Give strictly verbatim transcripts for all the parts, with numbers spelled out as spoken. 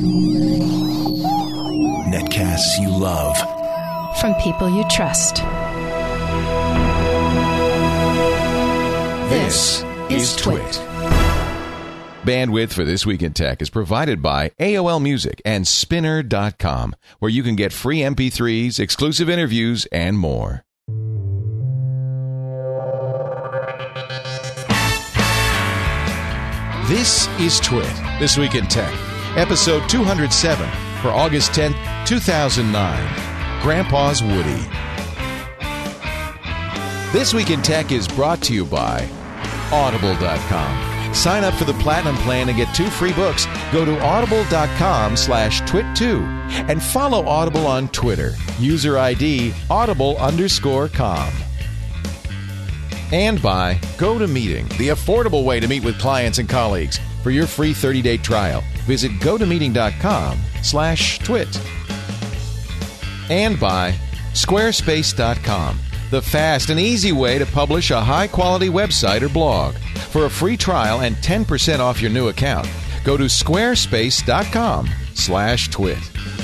Netcasts you love. From people you trust. This is Twit. Bandwidth for This Week in Tech is provided by A O L Music and Spinner dot com, where you can get free M P threes, exclusive interviews, and more. This is Twit, This Week in Tech, episode two hundred seven for August tenth, two thousand nine. Grandpa's Woody. This Week in Tech is brought to you by Audible dot com. Sign up for the Platinum Plan and get two free books. Go to audible dot com slash twit two and follow Audible on Twitter. User I D audible underscore com. And by GoToMeeting, the affordable way to meet with clients and colleagues. For your free thirty-day trial, visit gotomeeting dot com slash twit. And by Squarespace dot com, the fast and easy way to publish a high-quality website or blog. For a free trial and ten percent off your new account, go to squarespace dot com slash twit.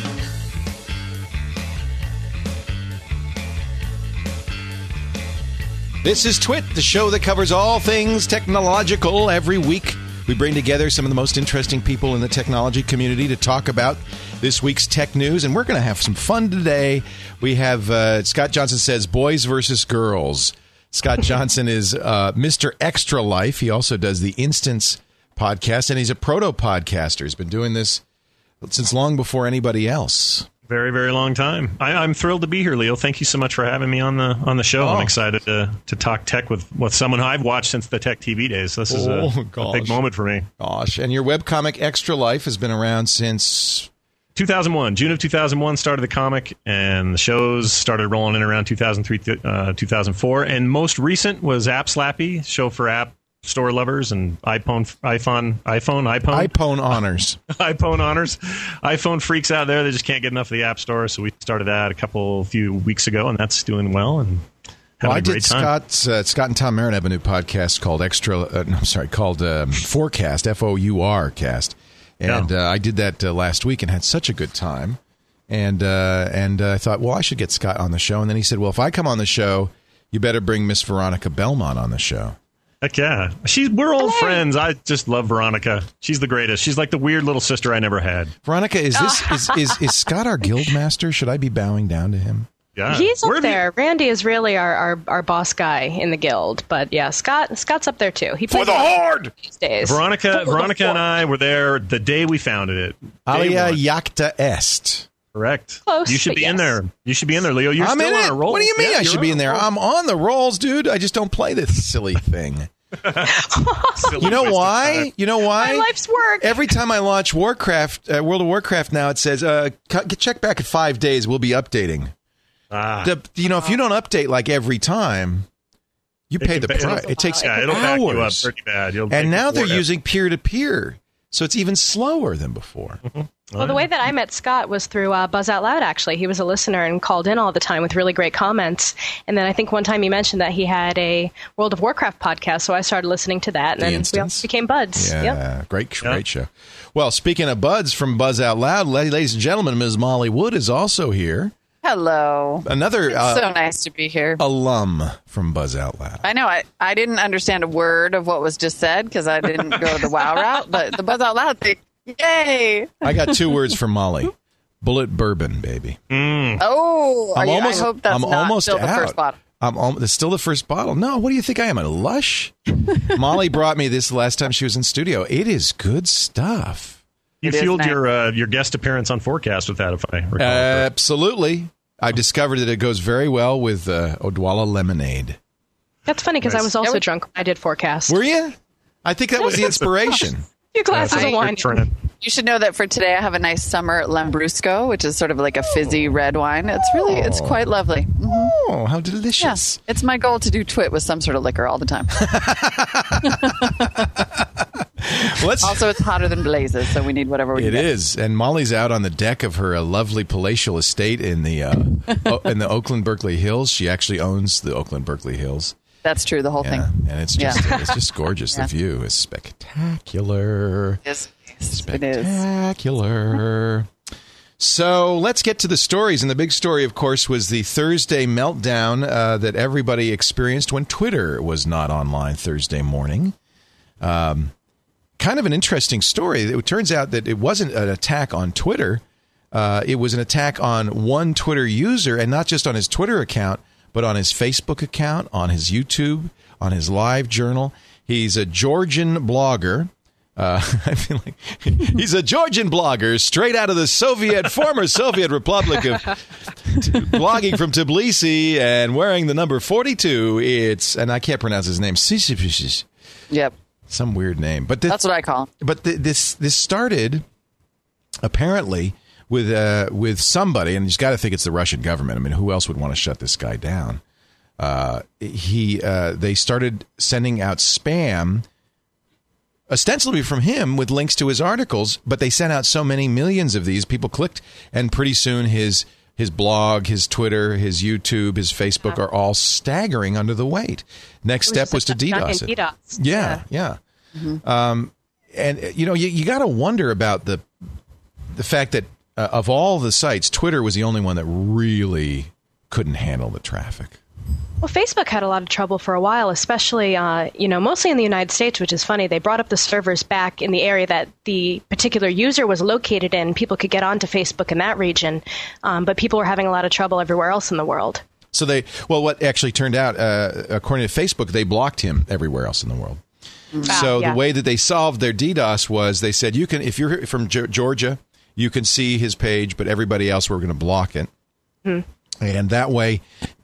This is Twit, the show that covers all things technological. Every week, we bring together some of the most interesting people in the technology community to talk about this week's tech news, and we're going to have some fun today. We have, uh, Scott Johnson says, boys versus girls. Scott Johnson is uh, Mister Extra Life. He also does the Instance podcast, and he's a proto-podcaster. He's been doing this since long before anybody else. Very, very long time. I, I'm thrilled to be here, Leo. Thank you so much for having me on the on the show. Oh. I'm excited to to talk tech with, with someone who I've watched since the Tech T V days. So this is oh, a, a big moment for me. Gosh, and your webcomic Extra Life has been around since two thousand one. June of two thousand one started the comic, and the shows started rolling in around two thousand three, uh, two thousand four. And most recent was App Slappy, show for app store lovers and iPhone, iPhone, iPhone, iPhone, iPhone honors, iPhone honors, iPhone freaks out there. They just can't get enough of the App Store. So we started that a couple few weeks ago, and that's doing well. And well, I a great did time. Scott, uh, Scott and Tom Marin have a new podcast called Extra. Uh, no, I'm sorry, called um, Fourcast, F O U R cast. And uh, I did that uh, last week and had such a good time. And uh, and uh, I thought, well, I should get Scott on the show. And then he said, well, if I come on the show, you better bring Miss Veronica Belmont on the show. Heck yeah. She's, we're old Hello. friends. I just love Veronica. She's the greatest. She's like the weird little sister I never had. Veronica, is this is, is, is Scott our guild master? Should I be bowing down to him? Yeah. He's up Where there. You... Randy is really our, our, our boss guy in the guild. But yeah, Scott Scott's up there too. He For the Horde! These days. Veronica, For Veronica and I were there the day we founded it. Alia Jacta Est. Correct. Close, you should be yes. in there. You should be in there, Leo. You're I'm still in on it. a roll. What do you mean yeah, I should be in there? Roll. I'm on the rolls, dude. I just don't play this silly thing. You know why? You know why? My life's work. Every time I launch Warcraft, uh, World of Warcraft now, it says, uh, check back at five days. We'll be updating. Ah. The, you know, if you don't update like every time, you It pay the can- price. it'll- It takes yeah, it'll back you up hours. pretty bad. You'll And take now you they're forever. using peer-to-peer, so it's even slower than before. Mm-hmm. Well, the way that I met Scott was through uh, Buzz Out Loud, actually. He was a listener and called in all the time with really great comments. And then I think one time he mentioned that he had a World of Warcraft podcast, so I started listening to that, and The then Instance? we all became buds. Yeah, Yep. great, great show. Well, speaking of buds from Buzz Out Loud, ladies and gentlemen, Miz Molly Wood is also here. Hello. Another It's uh, so nice to be here. alum from Buzz Out Loud. I know. I, I didn't understand a word of what was just said because I didn't go the WoW route, but the Buzz Out Loud thing, yay! I got two words from Molly. Bullet bourbon, baby. Mm. Oh, are I'm you, almost, I hope that's I'm not almost still the out. first bottle. I'm al- it's still the first bottle. No, what do you think I am, a Lush? Molly brought me this last time she was in studio. It is good stuff. You It is fueled nice. your uh, your guest appearance on Forecast with that, if I recall. Absolutely. I discovered that it goes very well with uh, Odwalla lemonade. That's funny because Nice. I was also Yeah, we- drunk when I did Forecast. Were you? I think that was the inspiration. Few glasses That's of a wine. good trend. You should know that for today I have a nice summer Lambrusco, which is sort of like a fizzy red wine. It's really, it's quite lovely. Mhm. Oh, how Yeah, delicious. it's my goal to do Twit with some sort of liquor all the time. Let's, Also, it's hotter than blazes, so we need whatever we it can get. is. And Molly's out on the deck of her uh, lovely palatial estate in the uh, o- in the Oakland Berkeley Hills. She actually owns the Oakland Berkeley Hills. That's true, the whole Yeah, thing. and it's just Yeah. it's just gorgeous. Yeah. The view is spectacular. Yes. Yes, it is. Spectacular. So let's get to the stories. And the big story, of course, was the Thursday meltdown uh, that everybody experienced when Twitter was not online Thursday morning. Um, kind of an interesting story. It turns out that it wasn't an attack on Twitter. Uh, it was an attack on one Twitter user, and not just on his Twitter account, but on his Facebook account, on his YouTube, on his Live Journal. He's a Georgian blogger. Uh, I feel like he's a Georgian blogger straight out of the Soviet, former Soviet Republic of t- blogging from Tbilisi and wearing the number forty-two. It's, and I can't pronounce his name. Yep. Some weird name. But this, that's what I call. But th- this this started apparently with uh, with somebody, and you've got to think it's the Russian government. I mean, who else would want to shut this guy down? Uh, he uh, they started sending out spam, ostensibly from him, with links to his articles, but they sent out so many millions of these, people clicked, and pretty soon his his blog, his Twitter, his YouTube, his Facebook are all staggering under the weight. Next step was to DDoS it. DDoS. Yeah, yeah. Mm-hmm. Um, and, you know, you, you got to wonder about the the fact that uh, of all the sites, Twitter was the only one that really couldn't handle the traffic. Well, Facebook had a lot of trouble for a while, especially, uh, you know, mostly in the United States, which is funny. They brought up the servers back in the area that the particular user was located in. People could get onto Facebook in that region, um, but people were having a lot of trouble everywhere else in the world. So they, well, what actually turned out, uh, according to Facebook, they blocked him everywhere else in the world. Mm-hmm. So ah, yeah. the way that they solved their DDoS was they said, you can, if you're from G- Georgia, you can see his page, but everybody else, we're going to block it. Mm-hmm. And that way,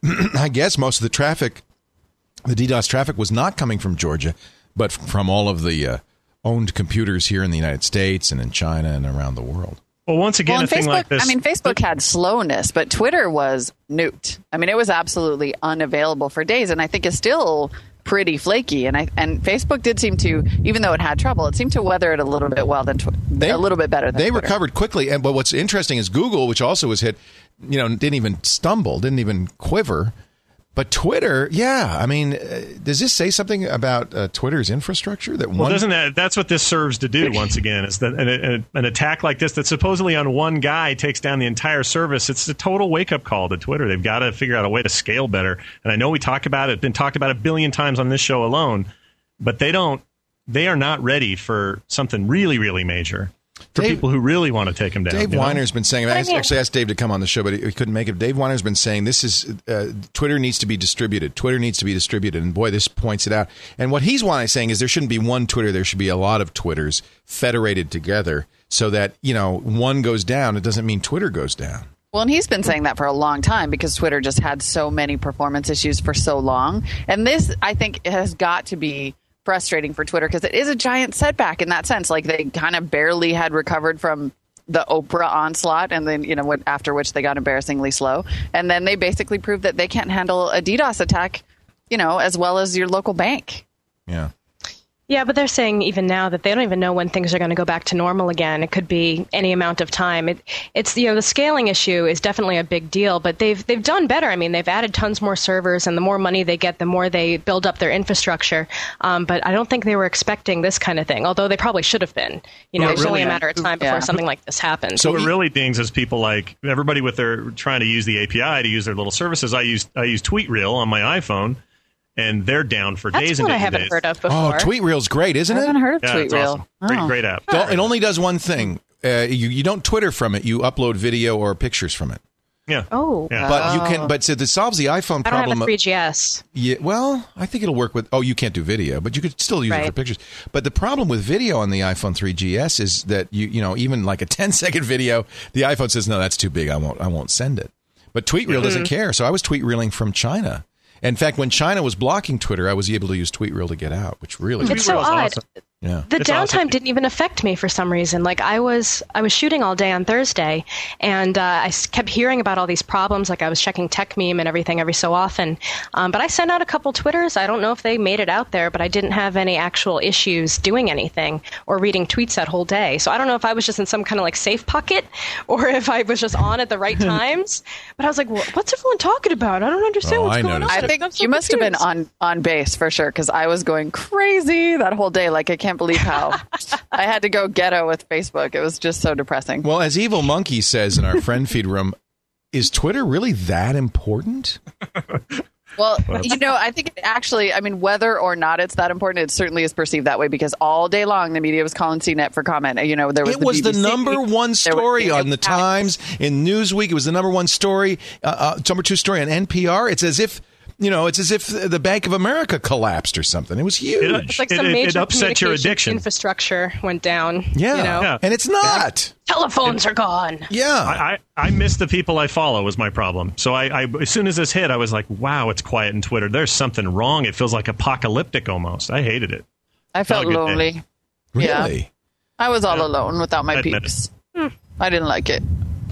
I guess most of the traffic, the DDoS traffic, was not coming from Georgia, but from all of the uh, owned computers here in the United States and in China and around the world. Well, once again, well, a thing Facebook, like this. I mean, Facebook had slowness, but Twitter was nuked. I mean, it was absolutely unavailable for days, and I think it's still pretty flaky. And I and Facebook did seem to, even though it had trouble, it seemed to weather it a little bit well than tw- they, a little bit better than they Twitter. recovered quickly. And but what's interesting is Google, which also was hit, you know, didn't even stumble, didn't even quiver. But Twitter, yeah, I mean, uh, does this say something about uh, Twitter's infrastructure? That one- well, doesn't that? That's what this serves to do. Once again, is that an, an, an attack like this that supposedly on one guy takes down the entire service? It's a total wake up call to Twitter. They've got to figure out a way to scale better. And I know we talk about it, been talked about a billion times on this show alone, but they don't. They are not ready for something really, really major. For Dave, people who really want to take him down. Dave Weiner's been saying, I actually asked Dave to come on the show, but he couldn't make it. Dave Weiner's been saying this is, uh, Twitter needs to be distributed. Twitter needs to be distributed. And boy, this points it out. And what he's wanting saying is there shouldn't be one Twitter. There should be a lot of Twitters federated together so that, you know, one goes down. It doesn't mean Twitter goes down. Well, and he's been saying that for a long time because Twitter just had so many performance issues for so long. And this, I think, has got to be frustrating for Twitter because it is a giant setback in that sense. Like they kind of barely had recovered from the Oprah onslaught, and then, you know, after which they got embarrassingly slow. And then they basically proved that they can't handle a DDoS attack, you know, as well as your local bank. Yeah. Yeah, but they're saying even now that they don't even know when things are going to go back to normal again. It could be any amount of time. It, it's, you know, the scaling issue is definitely a big deal, but they've they've done better. I mean, they've added tons more servers, and the more money they get, the more they build up their infrastructure. Um, but I don't think they were expecting this kind of thing, although they probably should have been. You know, well, it's really, only a matter of time before yeah. something like this happens. So it really dings is people like everybody with their trying to use the A P I to use their little services. I use I use TweetReal on my iPhone. And they're down for That's days and days. I haven't days. heard of before. Oh, TweetReal's great, isn't it? I haven't heard of yeah, TweetReal. Awesome. Great, oh. great app. It only does one thing. Uh, you, you don't Twitter from it. You upload video or pictures from it. Yeah. Oh. Yeah. But you can. But so this solves the iPhone I problem. don't have a three G S. Yeah. Well, I think it'll work with. Oh, you can't do video, but you could still use right. it for pictures. But the problem with video on the iPhone three G S is that you you know even like a ten second video, the iPhone says no, that's too big. I won't I won't send it. But TweetReal mm-hmm. doesn't care. So I was tweet-reeling from China. In fact, when China was blocking Twitter, I was able to use TweetReal to get out, which really it's so odd. Awesome. Yeah. The it's downtime awesome. didn't even affect me for some reason. Like I was, I was shooting all day on Thursday, and uh, I kept hearing about all these problems. Like I was checking Tech Meme and everything every so often. Um, but I sent out a couple Twitters. I don't know if they made it out there, but I didn't have any actual issues doing anything or reading tweets that whole day. So I don't know if I was just in some kind of like safe pocket or if I was just on at the right times. But I was like, well, what's everyone talking about? I don't understand Oh, what's I going noticed on. I think I'm so you must confused. have been on, on base for sure because I was going crazy that whole day. Like I can't can't believe how I had to go ghetto with Facebook. It was just so depressing. Well, as Evil Monkey says in our friend feed room, is Twitter really that important? Well, you know, I think it actually, I mean, whether or not it's that important, it certainly is perceived that way because all day long the media was calling C net for comment. You know, there was it the was B B C, the number one story was, on the Times, in Newsweek. It was the number one story, uh, uh, number two story on N P R. It's as if, you know, it's as if the Bank of America collapsed or something. It was huge. It, It's like it, some it, major it upsets your communications addiction. infrastructure went down. Yeah. You know? Yeah. And it's not. Telephones are gone. Yeah. I, I, I miss the people I follow was my problem. So I, I, as soon as this hit, I was like, wow, it's quiet in Twitter. There's something wrong. It feels like apocalyptic almost. I hated it. I felt Not a good lonely. day. Really? Yeah. I was all Yeah. alone without my I admit peeps. I didn't like it.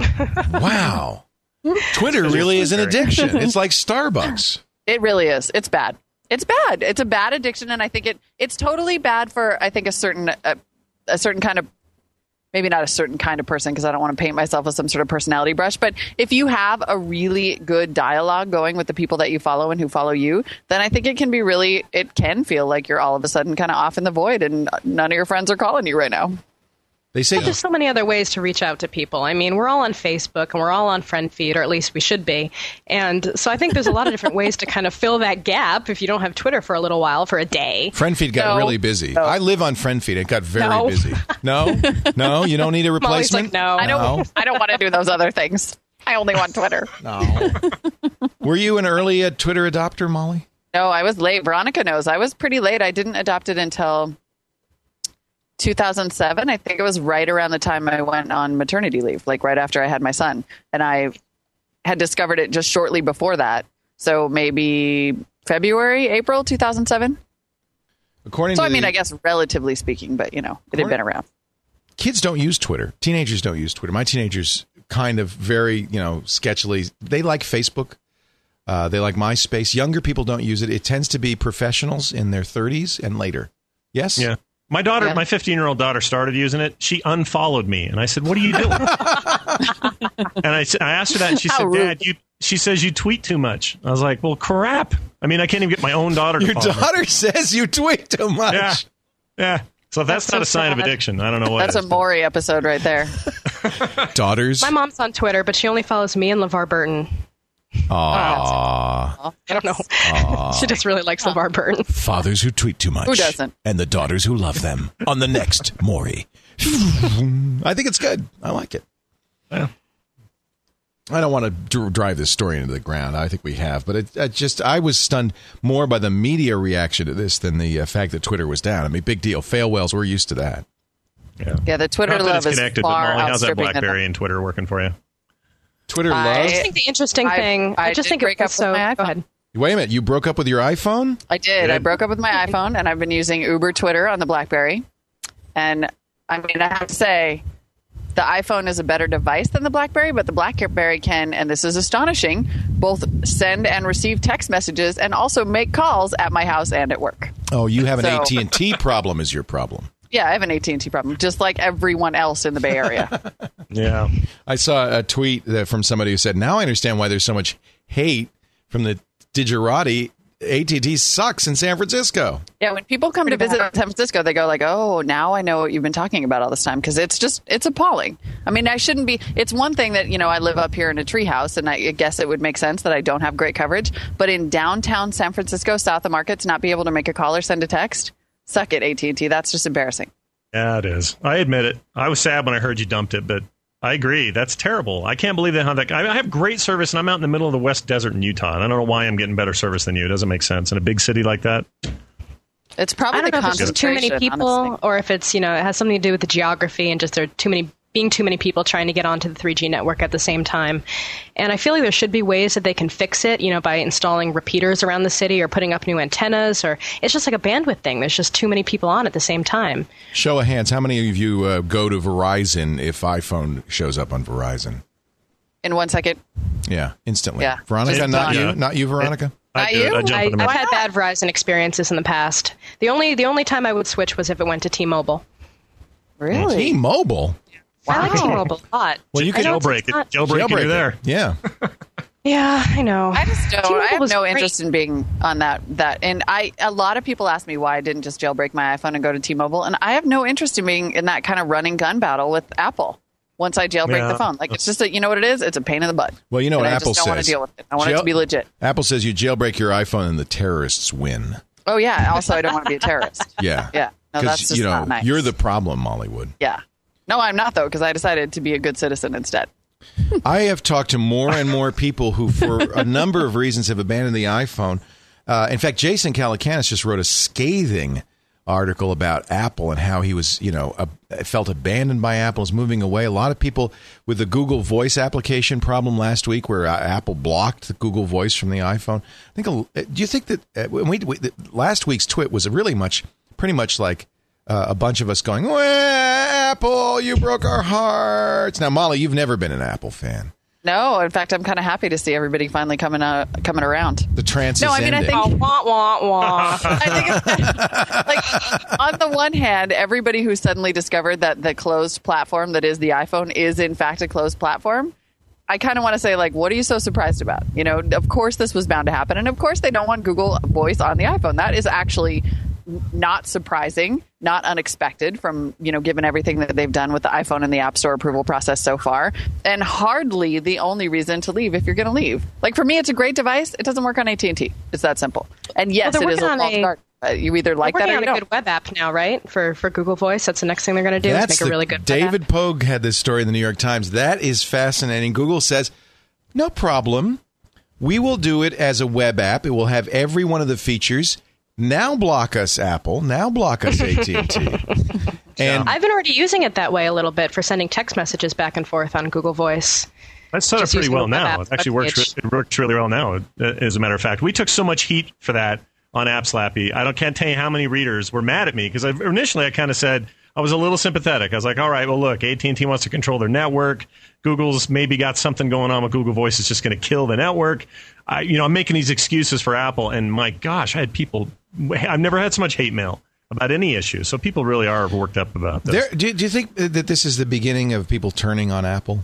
Wow. Twitter really is an addiction. It's like Starbucks. It really is. It's bad. It's bad. It's a bad addiction, and I think it it's totally bad for I think a certain a, a certain kind of maybe not a certain kind of person because I don't want to paint myself with some sort of personality brush. But if you have a really good dialogue going with the people that you follow and who follow you, then I think it can be really it can feel like you're all of a sudden kind of off in the void, and none of your friends are calling you right now. They say But there's so many other ways to reach out to people. I mean, we're all on Facebook and we're all on Friend Feed, or at least we should be. And so I think there's a lot of different ways to kind of fill that gap if you don't have Twitter for a little while, for a day. FriendFeed got No. really busy. No. I live on FriendFeed. It got very No. busy. No? No? You don't need a Molly's replacement? like, no. I don't. No. I don't want to do those other things. I only want Twitter. No. Were you an early uh, Twitter adopter, Molly? No, I was late. Veronica knows. I was pretty late. I didn't adopt it until two thousand seven. I think it was right around the time I went on maternity leave, like right after I had my son. And I had discovered it just shortly before that. So maybe February, April two thousand seven. According So to I mean, the- I guess relatively speaking, but you know, it had been around. kids don't use Twitter. Teenagers don't use Twitter. My teenagers kind of very, you know, sketchily, they like Facebook. Uh, they like MySpace. Younger people don't use it. It tends to be professionals in their thirties and later. Yes? Yeah. My daughter, Yeah. my fifteen-year-old daughter started using it. She unfollowed me, and I said, "What are you doing?" and I, s- I asked her that, and she How said, rude. "Dad, you." She says you tweet too much. I was like, "Well, crap." I mean, I can't even get my own daughter to Your follow me. daughter says you tweet too much. Yeah, yeah. So if that's, That's not so a sign of sad. addiction, I don't know what. That's a is. Maury episode right there. Daughters. My mom's on Twitter, but she only follows me and LeVar Burton. Aww. I don't know. She just really likes LeVar Burton. Fathers who tweet too much. Who doesn't? And the daughters who love them. On the next Maury. I think it's good. I like it. Yeah. I don't want to dr- drive this story into the ground. I think we have, but it, it just I was stunned more by the media reaction to this than the uh, fact that Twitter was down. I mean, big deal. Fail whales, we're used to that. Yeah. Yeah, the Twitter Not that love it's is connected, but far Molly, how's that outstripping the- BlackBerry and Twitter working for you? Twitter I- loves. I think the interesting I- thing, I, I just did think it break was up with so. my Go iPhone. ahead. Wait a minute, you broke up with your iPhone? I did. Good. I broke up with my iPhone, and I've been using Uber Twitter on the BlackBerry. And I mean, I have to say, the iPhone is a better device than the BlackBerry, but the BlackBerry can, and this is astonishing, both send and receive text messages and also make calls at my house and at work. Oh, you have an So- A T and T problem is your problem. Yeah, I have an A T and T problem, just like everyone else in the Bay Area. Yeah. I saw a tweet that from somebody who said, now I understand why there's so much hate from the digerati. A T and T sucks in San Francisco. Yeah, when people come to Pretty visit bad. San Francisco, they go like, "Oh, now I know what you've been talking about all this time," because it's just it's appalling. I mean, I shouldn't be. It's one thing that you know I live up here in a treehouse, and I guess it would make sense that I don't have great coverage. But in downtown San Francisco, south of Market, to not be able to make a call or send a text, suck it, A T and T. That's just embarrassing. Yeah, it is. I admit it. I was sad when I heard you dumped it, but I agree. That's terrible. I can't believe they have that. I have great service, and I'm out in the middle of the West Desert in Utah, and I don't know why I'm getting better service than you. It doesn't make sense in a big city like that. It's probably I don't the know if it's just too many concentration, people, honestly. or if it's you know it has something to do with the geography and just there are too many being too many people trying to get onto the three G network at the same time. And I feel like there should be ways that they can fix it, you know, by installing repeaters around the city or putting up new antennas, or it's just like a bandwidth thing. There's just too many people on at the same time. Show of hands, how many of you uh, go to Verizon if iPhone shows up on Verizon? In one second, Yeah, instantly. Yeah. Veronica, It- not yeah. you? Not you, Veronica? I Not do it. you? I jump I, in the I've middle. had bad Verizon experiences in the past. The only the only time I would switch was if it went to T-Mobile. really? T-Mobile? I like Wow. T-Mobile a lot. Well, you I can know it's Jailbreak it. not- Jailbreak it. Jailbreak You're there. it. Yeah. Yeah, I know. I just don't. T-Mobile I have was no great. interest in being on that. That and I. A lot of people ask me why I didn't just jailbreak my iPhone and go to T-Mobile, and I have no interest in being in that kind of running gun battle with Apple. Once I jailbreak Yeah. the phone, like it's just a, you know what it is? It's a pain in the butt. Well, you know and what I Apple just don't want says. to deal with it. I want it Jail- to be legit. Apple says you jailbreak your iPhone and the terrorists win. Oh yeah. Also, I don't want to be a terrorist. Yeah. Yeah. No, that's just you know not nice. you're the problem, Mollywood. Yeah. No, I'm not though, because I decided to be a good citizen instead. I have talked to more and more people who, for a number of reasons, have abandoned the iPhone. Uh, in fact, Jason Calacanis just wrote a scathing article about Apple and how he was, you know, uh, felt abandoned by Apple, is moving away. A lot of people with the Google Voice application problem last week, where uh, Apple blocked the Google Voice from the iPhone. I think. Uh, do you think that uh, when we, we the, last week's twit was really much, pretty much like uh, a bunch of us going, "Well, Apple, you broke our hearts." Now, Molly, you've never been an Apple fan. No, in fact, I'm kind of happy to see everybody finally coming uh, coming around. The trance No, is I mean, I ending. think- Oh, wah, wah, wah. I think, like, on the one hand, everybody who suddenly discovered that the closed platform that is the iPhone is in fact a closed platform, I kind of want to say, like, what are you so surprised about? You know, of course this was bound to happen, and of course they don't want Google Voice on the iPhone. That is actually not surprising, not unexpected from, you know, given everything that they've done with the iPhone and the App Store approval process so far, and hardly the only reason to leave if you're going to leave. Like, for me, it's a great device. It doesn't work on A T and T. It's that simple. And yes, Well, they're it is a working on walled a- garden. Uh, you either like We're that working or on you a don't. good web app now, right? For for Google Voice. That's the next thing they're going to do That's is make a the- really good David web app. Pogue had this story in the New York Times. That is fascinating. Google says, no problem. We will do it as a web app. It will have every one of the features. Now block us, Apple. Now block us, A T and T. And I've been already using it that way a little bit for sending text messages back and forth on Google Voice. That's set up Just pretty using well the web now. app It actually works. webpage. It works really well now. uh, As a matter of fact, we took so much heat for that on AppSlappy. I don't can't tell you how many readers were mad at me because initially I kind of said I was a little sympathetic. I was like, all right, well, look, A T and T wants to control their network. Google's maybe got something going on with Google Voice. It's just going to kill the network. I, you know, I'm making these excuses for Apple, and my gosh, I had people. I've never had so much hate mail about any issue. So people really are worked up about this. there, do, do you think that this is the beginning of people turning on Apple?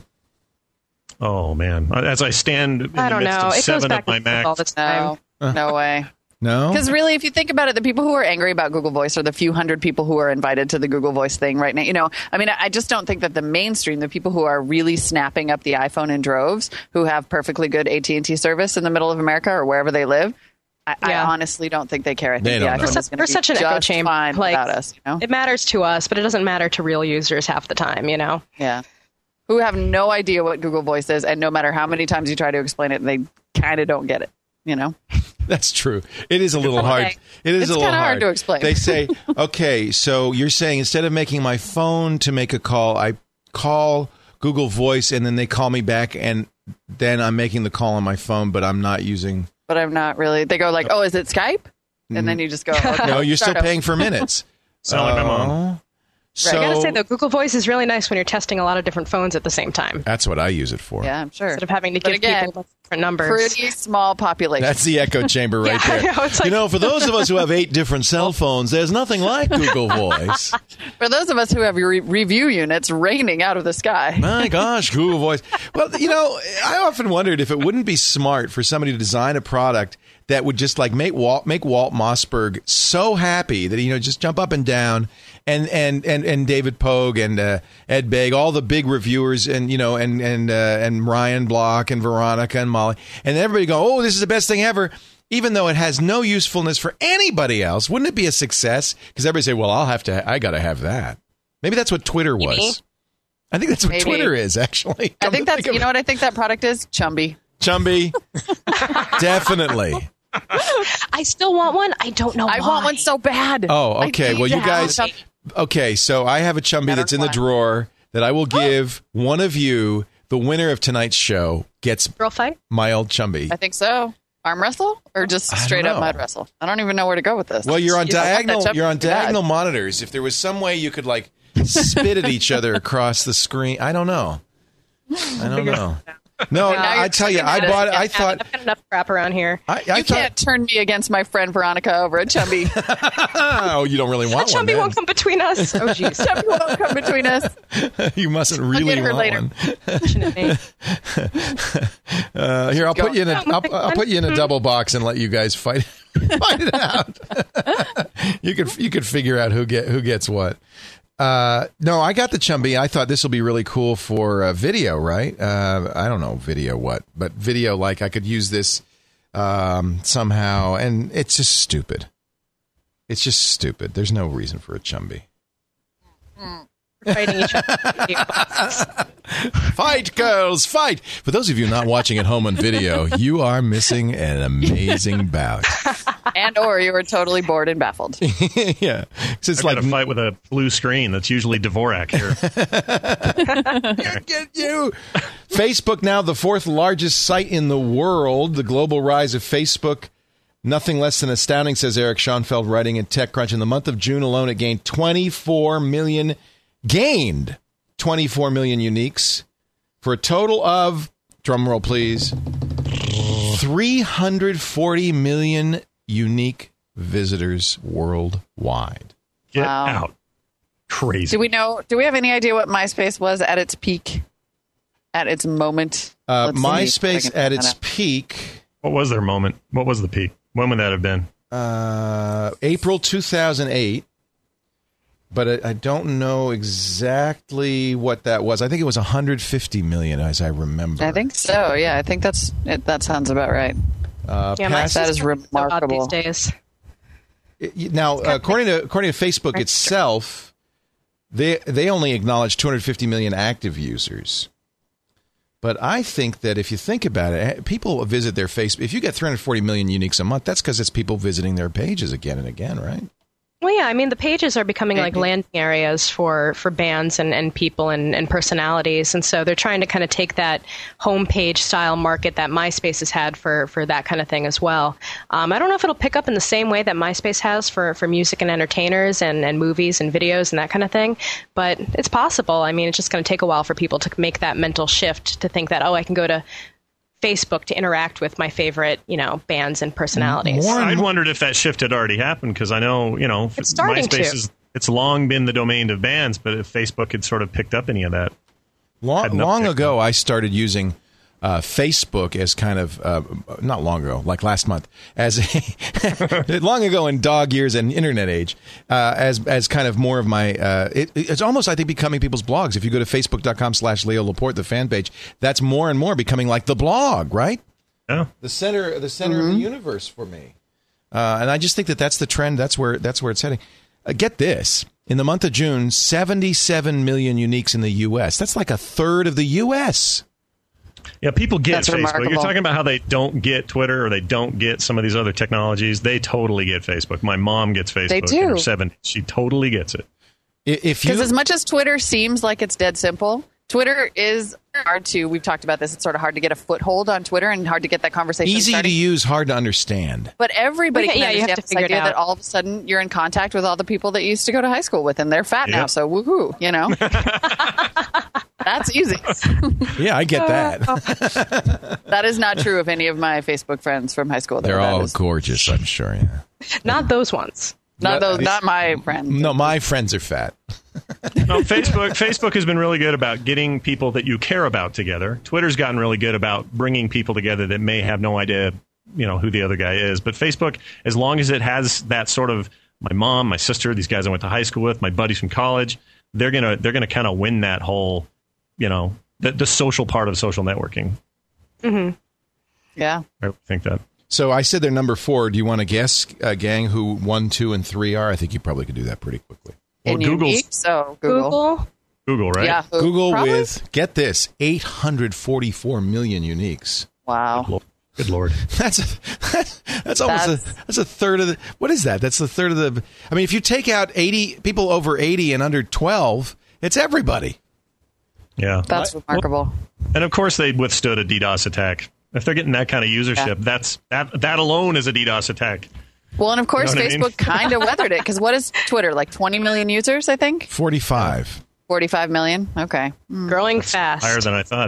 Oh man! As I stand in I the don't midst know. of It goes seven back of my and forth all Macs, the time. No, no way. No? Because really, if you think about it, the people who are angry about Google Voice are the few hundred people who are invited to the Google Voice thing right now. You know, I mean, I just don't think that the mainstream, the people who are really snapping up the iPhone in droves, who have perfectly good A T and T service in the middle of America or wherever they live, I, Yeah. I honestly don't think they care. I think They the don't iPhone know. is We're, su- going we're to be such an echo just chamber. fine Like, without us. You know? it matters to us, but it doesn't matter to real users half the time, you know? Yeah. Who have no idea what Google Voice is, and no matter how many times you try to explain it, they kind of don't get it. You know? That's true. It is a little hard. It is It's a little kinda hard. hard to explain. They say, okay, so you're saying instead of making my phone to make a call, I call Google Voice and then they call me back and then I'm making the call on my phone, but I'm not using. But I'm not really. They go like, oh, is it Skype? And then you just go, okay, No, you're still start over. paying for minutes. Sound like my mom. Oh. So I gotta say, though, Google Voice is really nice when you're testing a lot of different phones at the same time. that's what I use it for. Yeah, I'm sure. Instead of having to But give again, people different numbers. pretty small population. That's the echo chamber right Yeah, I there. know, it's like- you know, for those of us who have eight different cell phones, there's nothing like Google Voice. For those of us who have re- review units raining out of the sky. My gosh, Google Voice. Well, you know, I often wondered if it wouldn't be smart for somebody to design a product that would just like make Walt make Walt Mossberg so happy that, you know, just jump up and down, and and and, and David Pogue and uh, Ed Begg, all the big reviewers, and you know, and and uh, and Ryan Block and Veronica and Molly, and everybody go, oh, this is the best thing ever. Even though it has no usefulness for anybody else, wouldn't it be a success? Because everybody say, well, I'll have to, I got to have that. Maybe that's what Twitter was. Maybe. I think that's what Maybe. Twitter is, actually. I Come think to that's, of you know it. what I think that product is? Chumby. Chumby. Definitely. I still want one. I don't know I why. want one so bad. Oh, I okay. need Well, to you have guys. some- Okay, so I have a Chumby Better that's in the one. drawer that I will give one of you. The winner of tonight's show gets Girl fight? my old Chumby. I think so. Arm wrestle or just I don't straight up know. mud wrestle? I don't even know where to go with this. Well, you're on You know, I want that diagonal. Chumby You're on so bad. diagonal monitors. If there was some way you could like spit at each other across the screen, I don't know. I don't know. No, No, I tell you, I bought it. I thought I've got enough crap around here. I, I You thought, can't turn me against my friend Veronica over at Chumby. oh, you don't really want one. Chumby then. won't come between us. Oh, jeez. Chumby won't come between us. You mustn't really get her want later. one. Shouldn't it be? Uh, here, I'll put you in a. Go. I'll, I'll put you in a double box and let you guys fight fight it out. you could you could figure out who get who gets what. Uh, no, I got the Chumby. I thought this will be really cool for uh, video, right? Uh, I don't know video what, but video like I could use this um, somehow, and it's just stupid. It's just stupid. There's no reason for a Chumby. We're fighting each other. Fight, girls, fight! For those of you not watching at home on video, you are missing an amazing bout. And or you were totally bored and baffled. Yeah, it's I've like got a fight with a blue screen. That's usually Dvorak here. Can't get you. Facebook now the fourth largest site in the world. The global rise of Facebook, nothing less than astounding, says Eric Schoenfeld, writing in TechCrunch. In the month of June alone, it gained twenty-four million, gained twenty-four million uniques for a total of, drumroll please, three hundred forty million unique visitors worldwide. Get Wow. out. Crazy. Do we know? Do we have any idea what MySpace was at its peak? At its moment? Uh, Let's see if I MySpace can at find its that out. peak, What was their moment? What was the peak? When would that have been? uh, April two thousand eight. But I, I don't know exactly what that was. I think it was one hundred fifty million, as I remember. I think so. Yeah, I think that's it, that sounds about right. Uh, Yeah, my past- that is sister is so odd remarkable. these days. it- now, according to according to Facebook itself, they they only acknowledge two hundred fifty million active users. But I think that if you think about it, people visit their Facebook. If you get three hundred forty million uniques a month, that's because it's people visiting their pages again and again, right? Well, yeah, I mean, the pages are becoming like landing areas for, for bands and, and people and, and personalities. And so they're trying to kind of take that homepage style market that MySpace has had for, for that kind of thing as well. Um, I don't know if it'll pick up in the same way that MySpace has for, for music and entertainers and, and movies and videos and that kind of thing. But it's possible. I mean, it's just going to take a while for people to make that mental shift to think that, oh, I can go to Facebook to interact with my favorite, you know, bands and personalities. More and I'd more- wondered if that shift had already happened because I know, you know, It's starting MySpace to. is it's long been the domain of bands, but if Facebook had sort of picked up any of that. Long, Had an long uptick. ago, I started using uh, Facebook as kind of uh, not long ago, like last month, as a, long ago in dog years and internet age, uh, as as kind of more of my. Uh, it, it's almost I think becoming people's blogs. If you go to facebook dot com slash Leo Laporte, the fan page, that's more and more becoming like the blog, right? Yeah. The center, the center of the universe for me, uh, and I just think that that's the trend. That's where that's where it's heading. Uh, get this. In the month of June, seventy-seven million uniques in the U S. That's like a third of the U S. Yeah, people get That's Facebook. remarkable. You're talking about how they don't get Twitter or they don't get some of these other technologies. They totally get Facebook. My mom gets Facebook They do. in her seventies. She totally gets it. I- If you Because as much as Twitter seems like it's dead simple, Twitter is hard to. We've talked about this. It's sort of hard to get a foothold on Twitter and hard to get that conversation easy started. to use, hard to understand. But everybody Yeah, can yeah, you have understand to this figure it idea out. that all of a sudden you're in contact with all the people that you used to go to high school with, and they're fat now. Yep. So woohoo, you know. That's easy. Yeah, I get that. That is not true of any of my Facebook friends from high school. though. They're That all is- gorgeous, I'm sure. Yeah. Not those ones. not those, not my friends. No, my friends are fat. No, Facebook Facebook has been really good about getting people that you care about together. Twitter's gotten really good about bringing people together that may have no idea, you know, who the other guy is. But Facebook, as long as it has that sort of my mom, my sister, these guys I went to high school with, my buddies from college, they're gonna they're gonna kind of win that whole, you know, the, the social part of social networking. Yeah. I think that. So I said they're number four. Do you want to guess, uh, gang, who one, two, and three are? I think you probably could do that pretty quickly. Well, In Google's unique, so Google. Google. Google, right? Yahoo. Google Probably? with, get this, eight hundred forty-four million uniques. Wow. Good Lord. That's a, that's almost That's- a that's a third of the. What is that? That's the third of the. I mean, if you take out eighty people over eighty and under twelve, it's everybody. Yeah. That's remarkable. And of course, they withstood a DDoS attack. If they're getting that kind of usership, Yeah. that's that that alone is a DDoS attack. Well, and of course, You know what I mean? Facebook kind of weathered it because what is Twitter like? twenty million users, I think. Forty-five. forty-five million. Okay. Growing fast. Higher than I thought.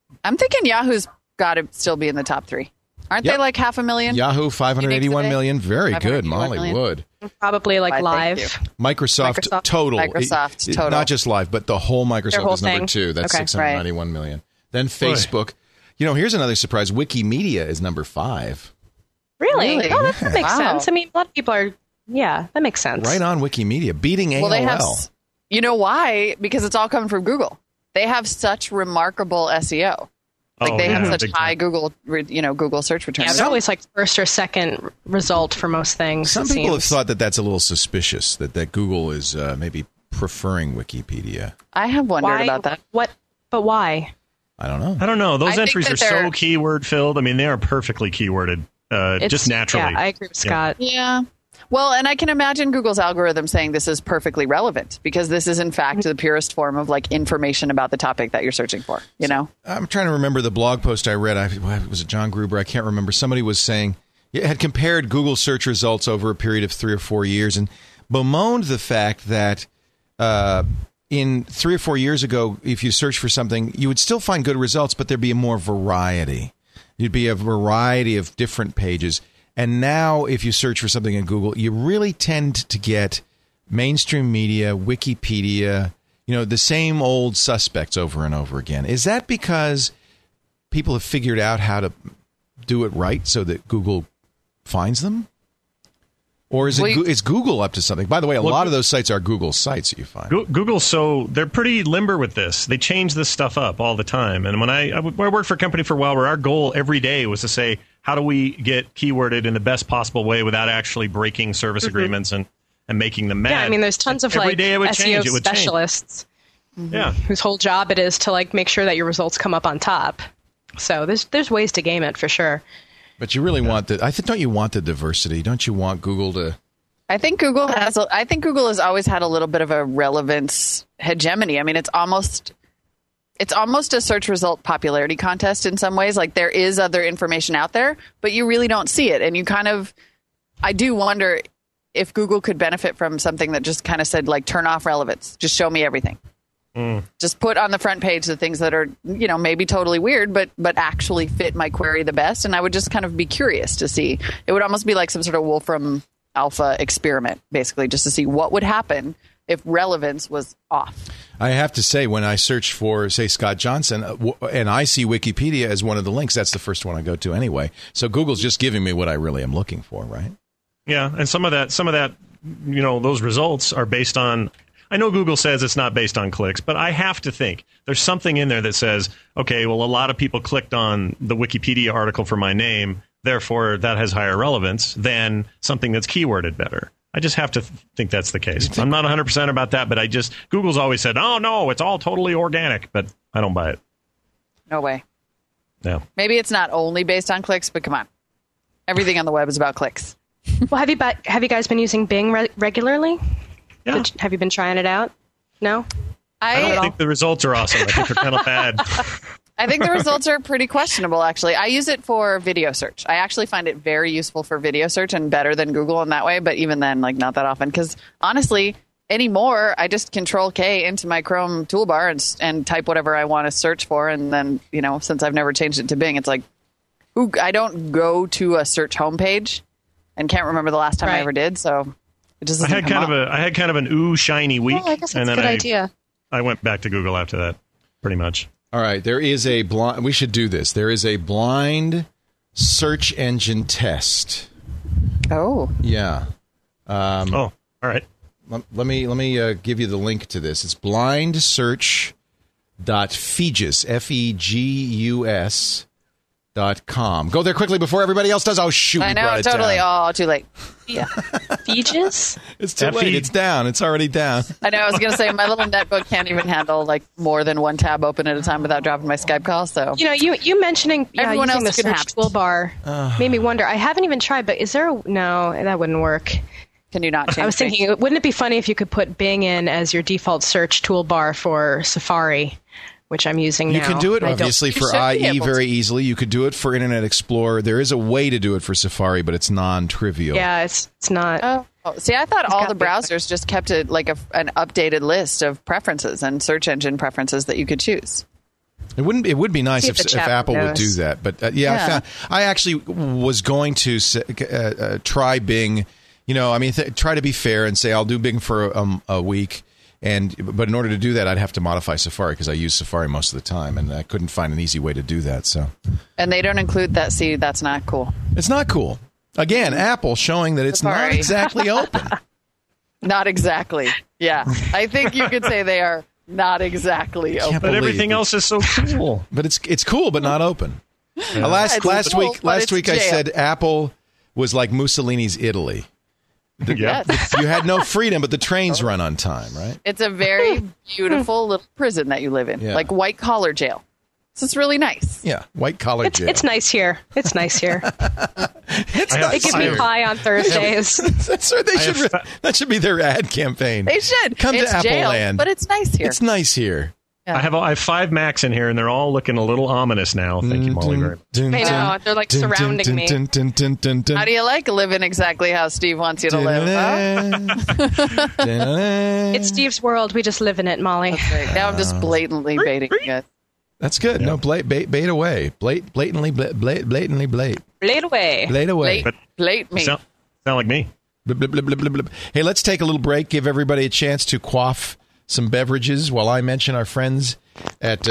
I'm thinking Yahoo's got to still be in the top three. Aren't Yep. they like half a million? Yahoo, five hundred eighty-one million. Very good, Molly million. Wood. Probably like Why, thank live. Microsoft, Microsoft. total. Microsoft It- it- total. Not just live, but the whole Microsoft whole is number thing. two. That's Okay. six hundred ninety-one million. Then Facebook. You know, here's another surprise. Wikimedia is number five. Really? Really? Oh, that, that makes Wow. sense. I mean, a lot of people are, yeah, that makes sense. Right on Wikimedia, beating A O L. Well, they have. s- You know why? Because it's all coming from Google. They have such remarkable S E O. Like Oh, they have yeah, such big high time. Google, re- you know, Google search returns. Yeah, it's always like first or second r- result for most things. Some it people have seems. thought that that's a little suspicious, that, that Google is uh, maybe preferring Wikipedia. I have wondered Why? about that. What? But why? I don't know. I don't know. Those I think entries that are so they're- keyword filled. I mean, they are perfectly keyworded, uh, It's- just naturally. Yeah, I agree with Yeah. Scott. Yeah. Well, and I can imagine Google's algorithm saying this is perfectly relevant because this is in fact the purest form of like information about the topic that you're searching for, you know? I'm trying to remember the blog post I read. I, was it John Gruber? I can't remember. Somebody was saying, it had compared Google search results over a period of three or four years and bemoaned the fact that uh, in three or four years ago, if you search for something, you would still find good results, but there'd be more variety. You'd be a variety of different pages. And now, if you search for something in Google, you really tend to get mainstream media, Wikipedia, you know, the same old suspects over and over again. Is that because people have figured out how to do it right so that Google finds them? Or is it Well, you- Goo- is Google up to something? By the way, a Well, lot of those sites are Google sites that you find. Go- Google's so they're pretty limber with this. They change this stuff up all the time. And when I, I w- I worked for a company for a while where our goal every day was to say, how do we get keyworded in the best possible way without actually breaking service Mm-hmm. agreements and, and making them mad? Yeah, I mean, there's tons of Every like day it would S E O change. It would change. specialists Yeah. whose whole job it is to like make sure that your results come up on top. So there's there's ways to game it for sure. But you really want the. I think don't you want the diversity? Don't you want Google to? I think Google has. A, I think Google has always had a little bit of a relevance hegemony. I mean, it's almost, it's almost a search result popularity contest in some ways. Like there is other information out there, but you really don't see it, and you kind of. I do wonder if Google could benefit from something that just kind of said like turn off relevance, just show me everything. Mm. Just put on the front page the things that are, you know, maybe totally weird, but but actually fit my query the best. And I would just kind of be curious to see. It would almost be like some sort of Wolfram Alpha experiment, basically, just to see what would happen if relevance was off. I have to say, when I search for, say, Scott Johnson, uh, w- and I see Wikipedia as one of the links, that's the first one I go to anyway. So Google's just giving me what I really am looking for, right? Yeah, and some of that, some of that, you know, those results are based on. I know Google says it's not based on clicks, but I have to think there's something in there that says, okay, well, a lot of people clicked on the Wikipedia article for my name, therefore that has higher relevance than something that's keyworded better. I just have to th- think that's the case. I'm not one hundred percent about that, but I just Google's always said, oh no, it's all totally organic, but I don't buy it. No way. Yeah. Maybe it's not only based on clicks, but come on. Everything on the web is about clicks. Well, have you ba- have you guys been using Bing re- regularly? Yeah. Did- have you been trying it out? No. I don't think the results are awesome. I think they're kind of bad. I think the results are pretty questionable, actually. I use it for video search. I actually find it very useful for video search and better than Google in that way. But even then, like, not that often. Because honestly, anymore, I just Control K into my Chrome toolbar and, and type whatever I want to search for. And then, you know, since I've never changed it to Bing, it's like, ooh, I don't go to a search homepage and can't remember the last time Right. I ever did. So it just I doesn't had come kind up. of a I had kind of an ooh shiny week, Well, I guess that's and a then good I, idea. I went back to Google after that, pretty much. All right, there is a blind. We should do this. There is a blind search engine test. Oh. Yeah. Um, Oh, all right. let, let me let me uh, give you the link to this. It's blindsearch.fegus, F E G U S dot com. Go there quickly before everybody else does. Oh, shoot. I we know, brought it totally. down. Oh, too late. Feges? It's too F E late. It's down. It's already down. I know. I was going to say my little netbook can't even handle like more than one tab open at a time without dropping my Skype call. So You know, you you mentioning yeah, Everyone using the else can search have it. toolbar made me wonder. I haven't even tried, but is there a, no, that wouldn't work. can you not change? I was things? thinking, wouldn't it be funny if you could put Bing in as your default search toolbar for Safari, which I'm using You now? can do it, I don't- obviously, You for should be I E able to. very easily. You could do it for Internet Explorer. There is a way to do it for Safari, but it's non-trivial. Yeah, it's it's not. Oh, oh, see, I thought all got the to be. browsers just kept it like a, an updated list of preferences and search engine preferences that you could choose. It wouldn't. It would be nice See if, if, if the chat Apple knows. would do that. But uh, yeah, Yeah. I, found, I actually was going to uh, uh, try Bing. You know, I mean, th- try to be fair and say I'll do Bing for a, um, a week. And but in order to do that, I'd have to modify Safari because I use Safari most of the time, and I couldn't find an easy way to do that. So, And they don't include that. See, that's not cool. it's not cool. Again, Apple showing that it's not Safari. exactly open. Not exactly. Yeah. I think you could say they are not exactly open. Can't But believe everything it. else is so cool. But it's it's cool, but not open. Uh, last It's last cool, week, but last it's week I jail. said Apple was like Mussolini's Italy. Yeah. Yes. You had no freedom, but the trains run on time, right? It's a very beautiful little prison that you live in, Yeah. like white collar jail. So it's really nice. Yeah, white collar It's, jail. it's nice here. It's nice here. It's I have They give me fire. pie on Thursdays. That's right. They I should. have re- fa- that should be their ad campaign. They should. Come to it's Apple jail, Land. but it's nice here. It's nice here. I have I have five Macs in here, and they're all looking a little ominous now. Thank you, Molly. Very much. Dun, I dun, know, they're, like, dun, dun, surrounding dun, me. dun, dun, dun, dun, dun. How do you like living exactly how Steve wants you to live? Huh? It's Steve's world. We just live in it, Molly. Right. Now I'm just blatantly baiting you guys. That's good. No, bait, bait, bait away. Blate, blatantly, blat, blat, blatantly, blate, Blade away. blate away. Blate, blate me. Sound, sound like me. Blip, blip, blip, blip, blip, blip. Hey, let's take a little break. Give everybody a chance to quaff some beverages while I mention our friends at. Uh,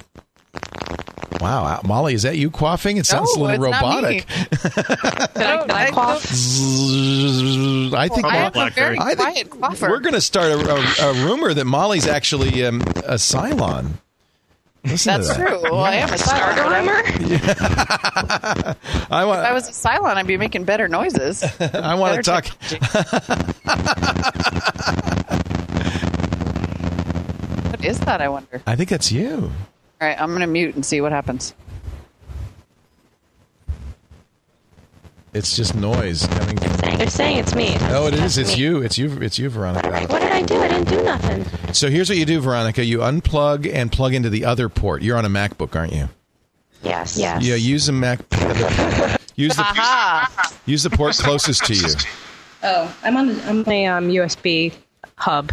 wow, Molly, is that you quaffing? It sounds No, a little it's not robotic. me. Can I, can I I cough? I think I am a Blackberry. very I quiet think quaffer. we're going to start a, a, a rumor that Molly's actually um, a Cylon. Listen That's to that. true. Well, I am a Cylon. Rumor? I want. If I was a Cylon, I'd be making better noises. I want to Better talk. What is that, I wonder? I think that's you. All right, I'm going to mute and see what happens. It's just noise coming. They're saying it's me. No, it is. That's It's me. you. It's you. It's you, Veronica. What did I do? I didn't do nothing. So here's what you do, Veronica. You unplug and plug into the other port. You're on a MacBook, aren't you? Yes. Yes. Yeah. Use the Mac. Use the Aha! use the port closest to you. Oh, I'm on. I'm on a um, U S B hub.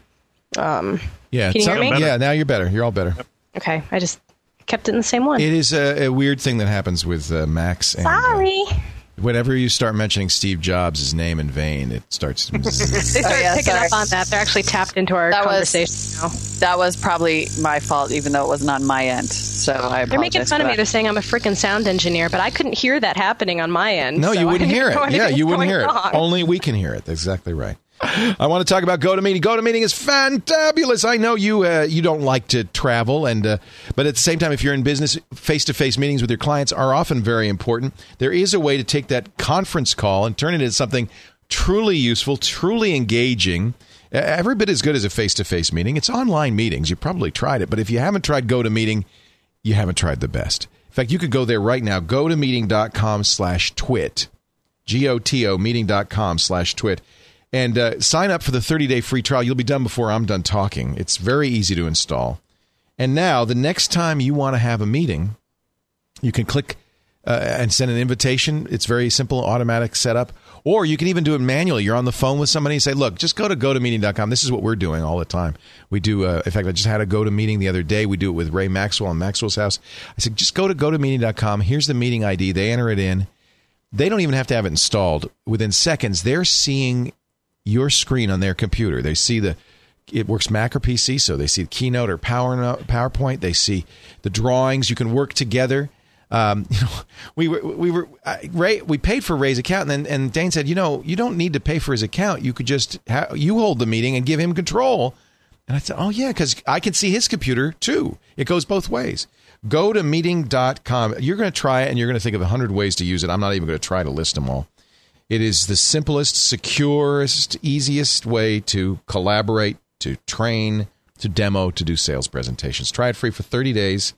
Um. Yeah. Can you some- hear me? Yeah. Now you're better. You're all better. Okay. I just kept it in the same one. It is a, a weird thing that happens with uh, Macs. And, uh, Sorry. whenever you start mentioning Steve Jobs' name in vain, it starts. They started Oh, yeah, picking sorry. up on that. They're actually tapped into our That was- conversation now. That was probably my fault, even though it wasn't on my end. So I They're making apologize fun for of me. that. They're saying I'm a freaking sound engineer, but I couldn't hear that happening on my end. No, so you I wouldn't didn't hear know it. Yeah, anything you was wouldn't going hear it. wrong. Only we can hear it. That's exactly right. I want to talk about GoToMeeting. GoToMeeting is fantabulous. I know you uh, you don't like to travel, and uh, but at the same time, if you're in business, face-to-face meetings with your clients are often very important. There is a way to take that conference call and turn it into something truly useful, truly engaging, uh, every bit as good as a face-to-face meeting. It's online meetings. You probably tried it, but if you haven't tried GoToMeeting, you haven't tried the best. In fact, you could go there right now, gotomeeting.com slash twit, G O T O, meeting.com slash twit, and uh, sign up for the thirty-day free trial. You'll be done before I'm done talking. It's very easy to install. And now, the next time you want to have a meeting, you can click uh, and send an invitation. It's very simple, automatic setup. Or you can even do it manually. You're on the phone with somebody and say, look, just go to gotomeeting dot com. This is what we're doing all the time. We do, uh, in fact, I just had a GoToMeeting the other day. We do it with Ray Maxwell in Maxwell's house. I said, just go to gotomeeting dot com. Here's the meeting I D. They enter it in. They don't even have to have it installed. Within seconds, they're seeing your screen on their computer. They see the, it works Mac or P C, so they see the Keynote or Power, PowerPoint. They see the drawings. You can work together. Um, you know, we were we were uh, Ray. We paid for Ray's account, and then and Dane said, you know, you don't need to pay for his account. You could just ha- you hold the meeting and give him control. And I said, oh yeah, because I can see his computer too. It goes both ways. Go to meeting dot com. You're going to try it, and you're going to think of a hundred ways to use it. I'm not even going to try to list them all. It is the simplest, securest, easiest way to collaborate, to train, to demo, to do sales presentations. Try it free for thirty days.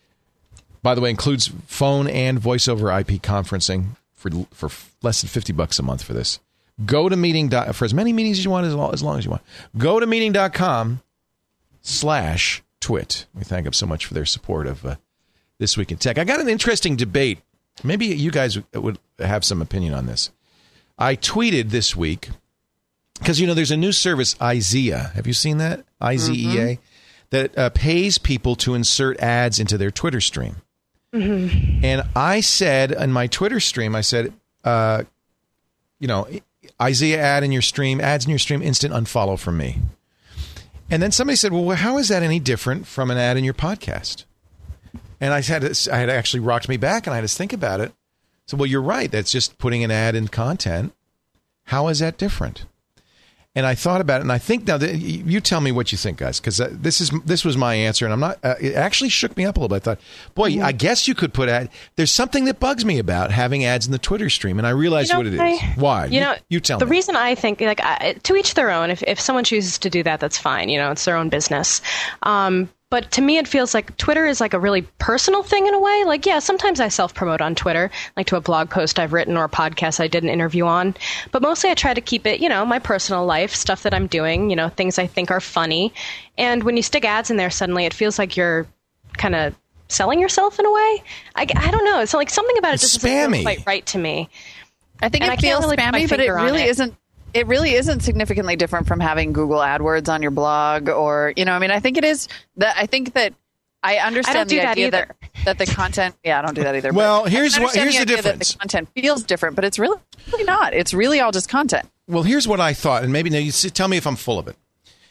By the way, includes phone and voice over I P conferencing for for less than fifty bucks a month for this. Go to meeting for as many meetings as you want, as long as, long as you want. Go to meeting dot com slash twit. We thank them so much for their support of uh, This Week in Tech. I got an interesting debate. Maybe you guys would have some opinion on this. I tweeted this week because, you know, there's a new service, IZEA. Have you seen that? I Z E A. Mm-hmm. that uh, pays people to insert ads into their Twitter stream. Mm-hmm. And I said in my Twitter stream, I said, uh, you know, Isaiah ad in your stream, ads in your stream, instant unfollow from me. And then somebody said, well, how is that any different from an ad in your podcast? And I had to, I had actually rocked me back, and I had to think about it. So, well, you're right. That's just putting an ad in content. How is that different? And I thought about it, and I think now, that, you tell me what you think, guys, because uh, this is this was my answer, and I'm not. Uh, it actually shook me up a little bit. I thought, boy, mm-hmm. I guess you could put ad. There's something that bugs me about having ads in the Twitter stream, and I realized you know, what it I, is. Why? You know, you, you tell the me. The reason I think, like, I, to each their own. If if someone chooses to do that, that's fine. You know, it's their own business. Um, But to me, it feels like Twitter is like a really personal thing in a way. Like, yeah, sometimes I self-promote on Twitter, like to a blog post I've written or a podcast I did an interview on. But mostly I try to keep it, you know, my personal life, stuff that I'm doing, you know, things I think are funny. And when you stick ads in there, suddenly it feels like you're kind of selling yourself in a way. I, I don't know. It's like something about it it's just spammy. doesn't feel quite right to me. I think and it I feels really spammy, but it really it. isn't. It really isn't significantly different from having Google AdWords on your blog, or, you know, I mean, I think it is that I think that I understand I don't the do that idea either. that, that the content. Yeah, I don't do that either. Well, here's what here's the, the difference. That the content feels different, but it's really, really not. It's really all just content. Well, here's what I thought, and maybe now you tell me if I'm full of it.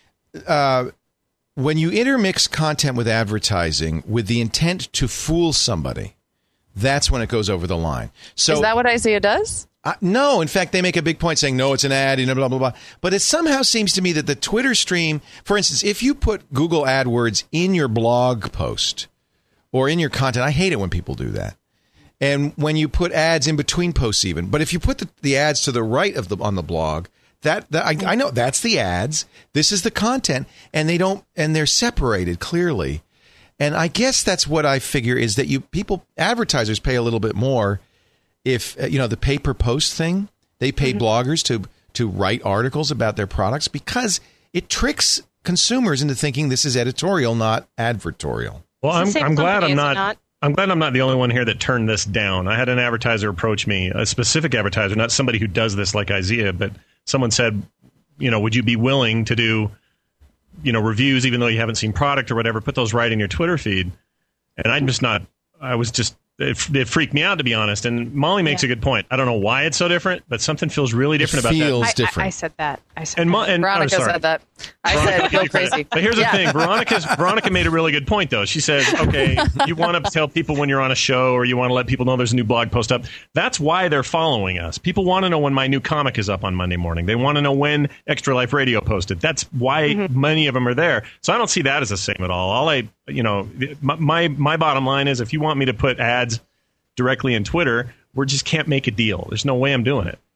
Uh, when you intermix content with advertising with the intent to fool somebody, that's when it goes over the line. So is that what Isaiah does? Uh, no, in fact, they make a big point saying, no, it's an ad, you know, blah, blah, blah. But it somehow seems to me that the Twitter stream, for instance, if you put Google AdWords in your blog post or in your content, I hate it when people do that. And when you put ads in between posts even. But if you put the, the ads to the right of the on the blog, that, that I, I know that's the ads. This is the content. And they don't, and they're separated clearly. And I guess that's what I figure is that you people, advertisers pay a little bit more. If, you know, the pay per post thing, they pay mm-hmm. bloggers to to write articles about their products because it tricks consumers into thinking this is editorial, not advertorial. Well, I'm I'm glad I'm not, not I'm glad I'm not the only one here that turned this down. I had an advertiser approach me, a specific advertiser, not somebody who does this like Isaiah, but someone said, you know, would you be willing to do, you know, reviews even though you haven't seen product or whatever, put those right in your Twitter feed. And I'm just not, I was just, It, it freaked me out, to be honest. And Molly makes yeah. a good point. I don't know why it's so different, but something feels really different it about feels that. different. I, I said that. I said and, Mo- that. and Veronica oh, sorry. said that. I Veronica, said, go crazy. But here's yeah. the thing. Veronica's, Veronica made a really good point, though. She says, okay, you want to tell people when you're on a show or you want to let people know there's a new blog post up. That's why they're following us. People want to know when my new comic is up on Monday morning. They want to know when Extra Life Radio posted. That's why mm-hmm. many of them are there. So I don't see that as the same at all. All I, you know, my, my, my bottom line is if you want me to put ads directly in Twitter, we just can't make a deal. There's no way I'm doing it.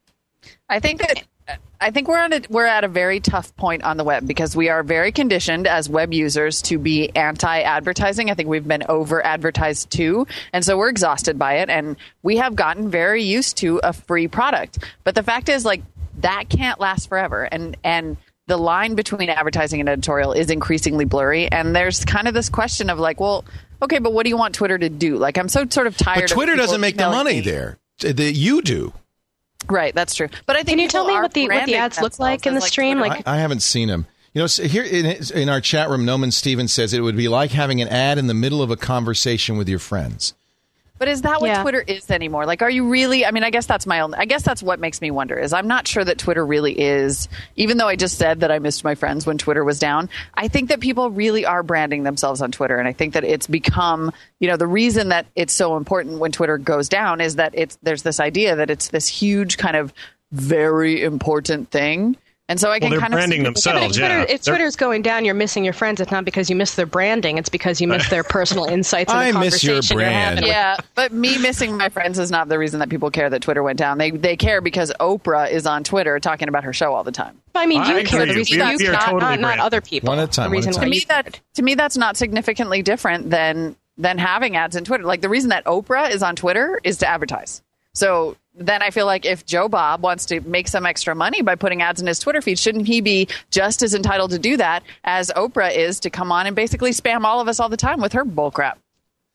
I think that I think we're on a, we're at a very tough point on the web because we are very conditioned as web users to be anti-advertising. I think we've been over-advertised too, and so we're exhausted by it. And we have gotten very used to a free product. But the fact is, like, that can't last forever. And and the line between advertising and editorial is increasingly blurry. And there's kind of this question of like, well, okay, but what do you want Twitter to do? Like, I'm so sort of tired. But Twitter of doesn't make the money me. there. The, you do. Right, that's true. But I think can you tell me what the what the branding ads look like in the like stream? Twitter. Like, I, I haven't seen them. You know, so here in, in our chat room, Noman Stevens says it would be like having an ad in the middle of a conversation with your friends. But is that what yeah. Twitter is anymore? Like, are you really? I mean, I guess that's my own. I guess that's what makes me wonder. Is I'm not sure that Twitter really is. Even though I just said that I missed my friends when Twitter was down, I think that people really are branding themselves on Twitter, and I think that it's become. You know, the reason that it's so important when Twitter goes down is that it's there's this idea that it's this huge kind of very important thing. And so I can well, they're kind branding of themselves. if, Twitter, yeah. if Twitter's going down, you're missing your friends. It's not because you miss their branding. It's because you miss their personal insights in the I miss conversation your you're brand. having. Yeah, but me missing my friends is not the reason that people care that Twitter went down. They they care because Oprah is on Twitter talking about her show all the time. I mean, you I care. agree. The reason We are- you we are not, totally not, not branded. other people. One at a time, The reason one at a why To you me, that to me that's not significantly different than than having ads in Twitter. Like the reason that Oprah is on Twitter is to advertise. So then I feel like if Joe Bob wants to make some extra money by putting ads in his Twitter feed, shouldn't he be just as entitled to do that as Oprah is to come on and basically spam all of us all the time with her bullcrap?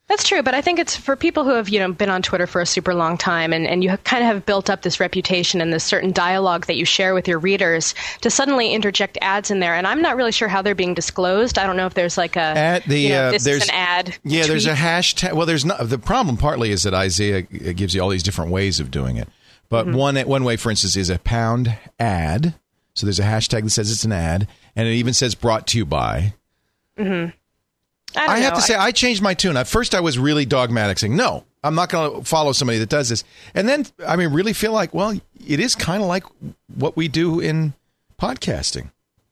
That's true, but I think it's for people who have, you know, been on Twitter for a super long time and, and you kind of have built up this reputation and this certain dialogue that you share with your readers to suddenly interject ads in there. And I'm not really sure how they're being disclosed. I don't know if there's like a, At the, you know, uh, this there's is an ad. Yeah, tweet. there's a hashtag. Well, there's not. The problem partly is that Isaiah gives you all these different ways of doing it. But mm-hmm. one one way, for instance, is a pound ad. So there's a hashtag that says it's an ad, and it even says brought to you by. Mm-hmm. I, I have know. to say, I, I changed my tune. At first, I was really dogmatic, saying, no, I'm not going to follow somebody that does this. And then, I mean, really feel like, well, it is kind of like what we do in podcasting.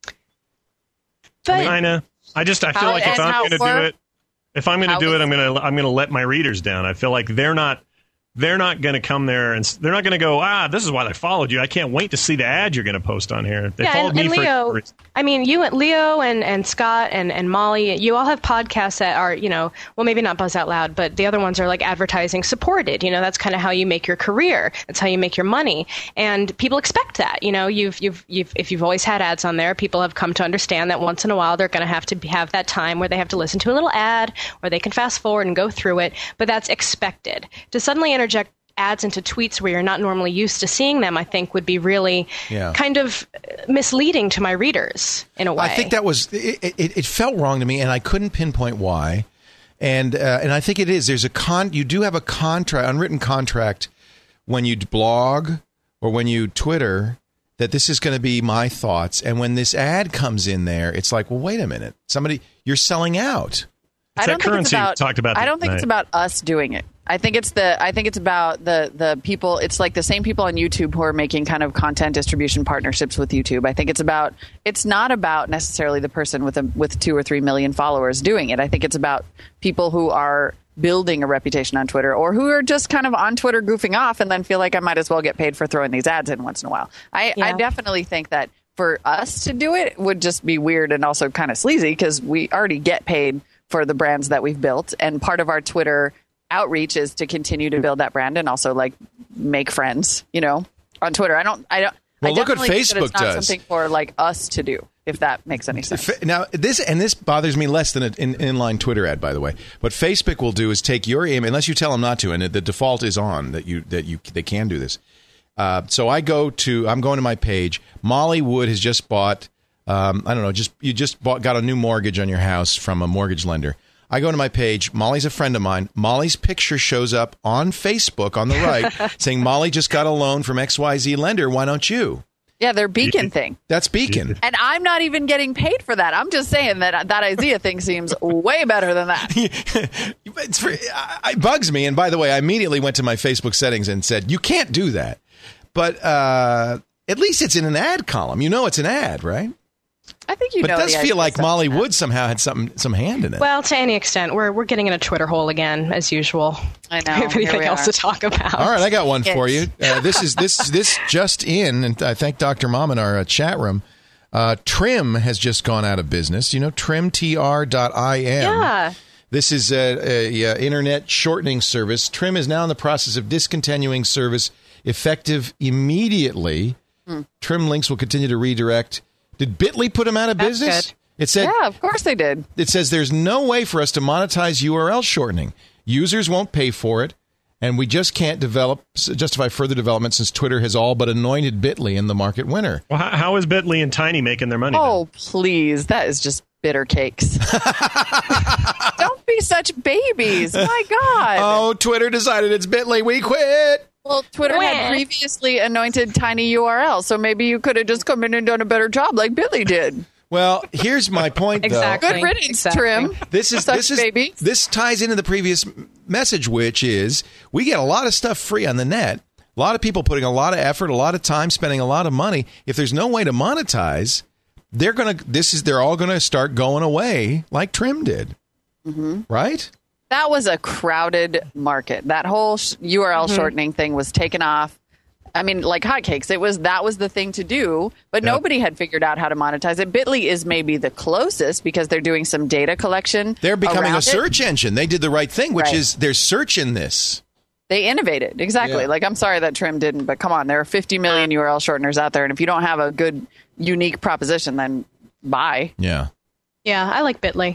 But, kind of. I just, I feel How- like if and I'm how going to do far- it, if I'm going to how do it, is- I'm going to, I'm going to let my readers down. I feel like they're not, they're not going to come there and s- they're not going to go, ah, this is why they followed you. I can't wait to see the ad you're going to post on here. They yeah, followed and, me and for Leo, a reason. I mean, you and Leo and, and Scott and, and Molly, you all have podcasts that are, you know, well, maybe not Buzz Out Loud, but the other ones are like advertising supported. You know, that's kind of how you make your career. That's how you make your money. And people expect that. You know, you've, you've, you've, if you've always had ads on there, people have come to understand that once in a while they're going to have to be, have that time where they have to listen to a little ad or they can fast forward and go through it. But that's expected. To suddenly interject ads into tweets where you're not normally used to seeing them, I think would be really Yeah. kind of misleading to my readers in a way. I think that was it, it, it felt wrong to me, and I couldn't pinpoint why. And uh, and I think it is. There's a con. You do have a contract, unwritten contract, when you blog or when you Twitter, that this is going to be my thoughts. And when this ad comes in there, it's like, well, wait a minute, somebody, you're selling out. I It's don't that think it's currency we about. talked about I the don't other think it's night. about us doing it. I think it's the. I think it's about the the people. It's like the same people on YouTube who are making kind of content distribution partnerships with YouTube. I think it's about. It's not about necessarily the person with a with two or three million followers doing it. I think it's about people who are building a reputation on Twitter or who are just kind of on Twitter goofing off and then feel like I might as well get paid for throwing these ads in once in a while. I, Yeah. I definitely think that for us to do it would just be weird and also kind of sleazy because we already get paid for the brands that we've built. And part of our Twitter outreach is to continue to build that brand and also like make friends, you know, on Twitter. I don't, I don't, Well, I look what definitely think that Facebook it's not does. something for like us to do, if that makes any sense. Fa- Now, this and this bothers me less than an in, inline Twitter ad, by the way. What Facebook will do is take your image, unless you tell them not to, and the default is on that you that you they can do this. Uh, so I go to I'm going to my page. Molly Wood has just bought. Um, I don't know. Just you just bought got a new mortgage on your house from a mortgage lender. I go to my page. Molly's a friend of mine. Molly's picture shows up on Facebook on the right saying, Molly just got a loan from X Y Z lender. Why don't you? Yeah, their beacon thing. That's Beacon. And I'm not even getting paid for that. I'm just saying that that Isaiah thing seems way better than that. It's for, it bugs me. And by the way, I immediately went to my Facebook settings and said, you can't do that. But uh, at least it's in an ad column. You know it's an ad, right? I think you But know. it does the feel idea like of Molly that. Wood somehow had some some hand in it. Well, to any extent, we're we're getting in a Twitter hole again, as usual. I know. We have Here anything we else are. to talk about? All right, I got one Yes. for you. Uh, this is this this just in, and I thank Doctor Mom in our uh, chat room. Uh, Trim has just gone out of business. You know, trim t r dot i m. Yeah. This is a, a, a internet shortening service. Trim is now in the process of discontinuing service, effective immediately. Hmm. Trim links will continue to redirect. Did Bitly put them out of That's business? good. It said Yeah, of course they did. it says there's no way for us to monetize U R L shortening. Users won't pay for it, and we just can't develop justify further development since Twitter has all but anointed Bitly in the market winner. Well, how, how is Bitly and Tiny making their money? Oh, please. That is just bitter cakes. Don't be such babies. My God. Oh, Twitter decided it's Bitly. We quit. Well, Twitter had Wah. previously anointed tiny U R Ls, so maybe you could have just come in and done a better job like Billy did. Well, here's my point, though. Exactly. Good riddance, Exactly. Trim. This is Such this is babies. this ties into the previous message, which is we get a lot of stuff free on the net. A lot of people putting a lot of effort, a lot of time, spending a lot of money. If there's no way to monetize, they're gonna. This is they're all gonna start going away like Trim did, mm-hmm. right? That was a crowded market. That whole sh- U R L Mm-hmm. shortening thing was taken off. I mean, like hotcakes. It was that was the thing to do, but Yep. nobody had figured out how to monetize it. Bitly is maybe the closest because they're doing some data collection. They're becoming around a it. search engine. They did the right thing, which Right. is they're searching this. They innovated exactly. Yeah. Like I'm sorry that Trim didn't, but come on, there are fifty million U R L shorteners out there, and if you don't have a good, unique proposition, then bye. Yeah. Yeah, I like Bitly.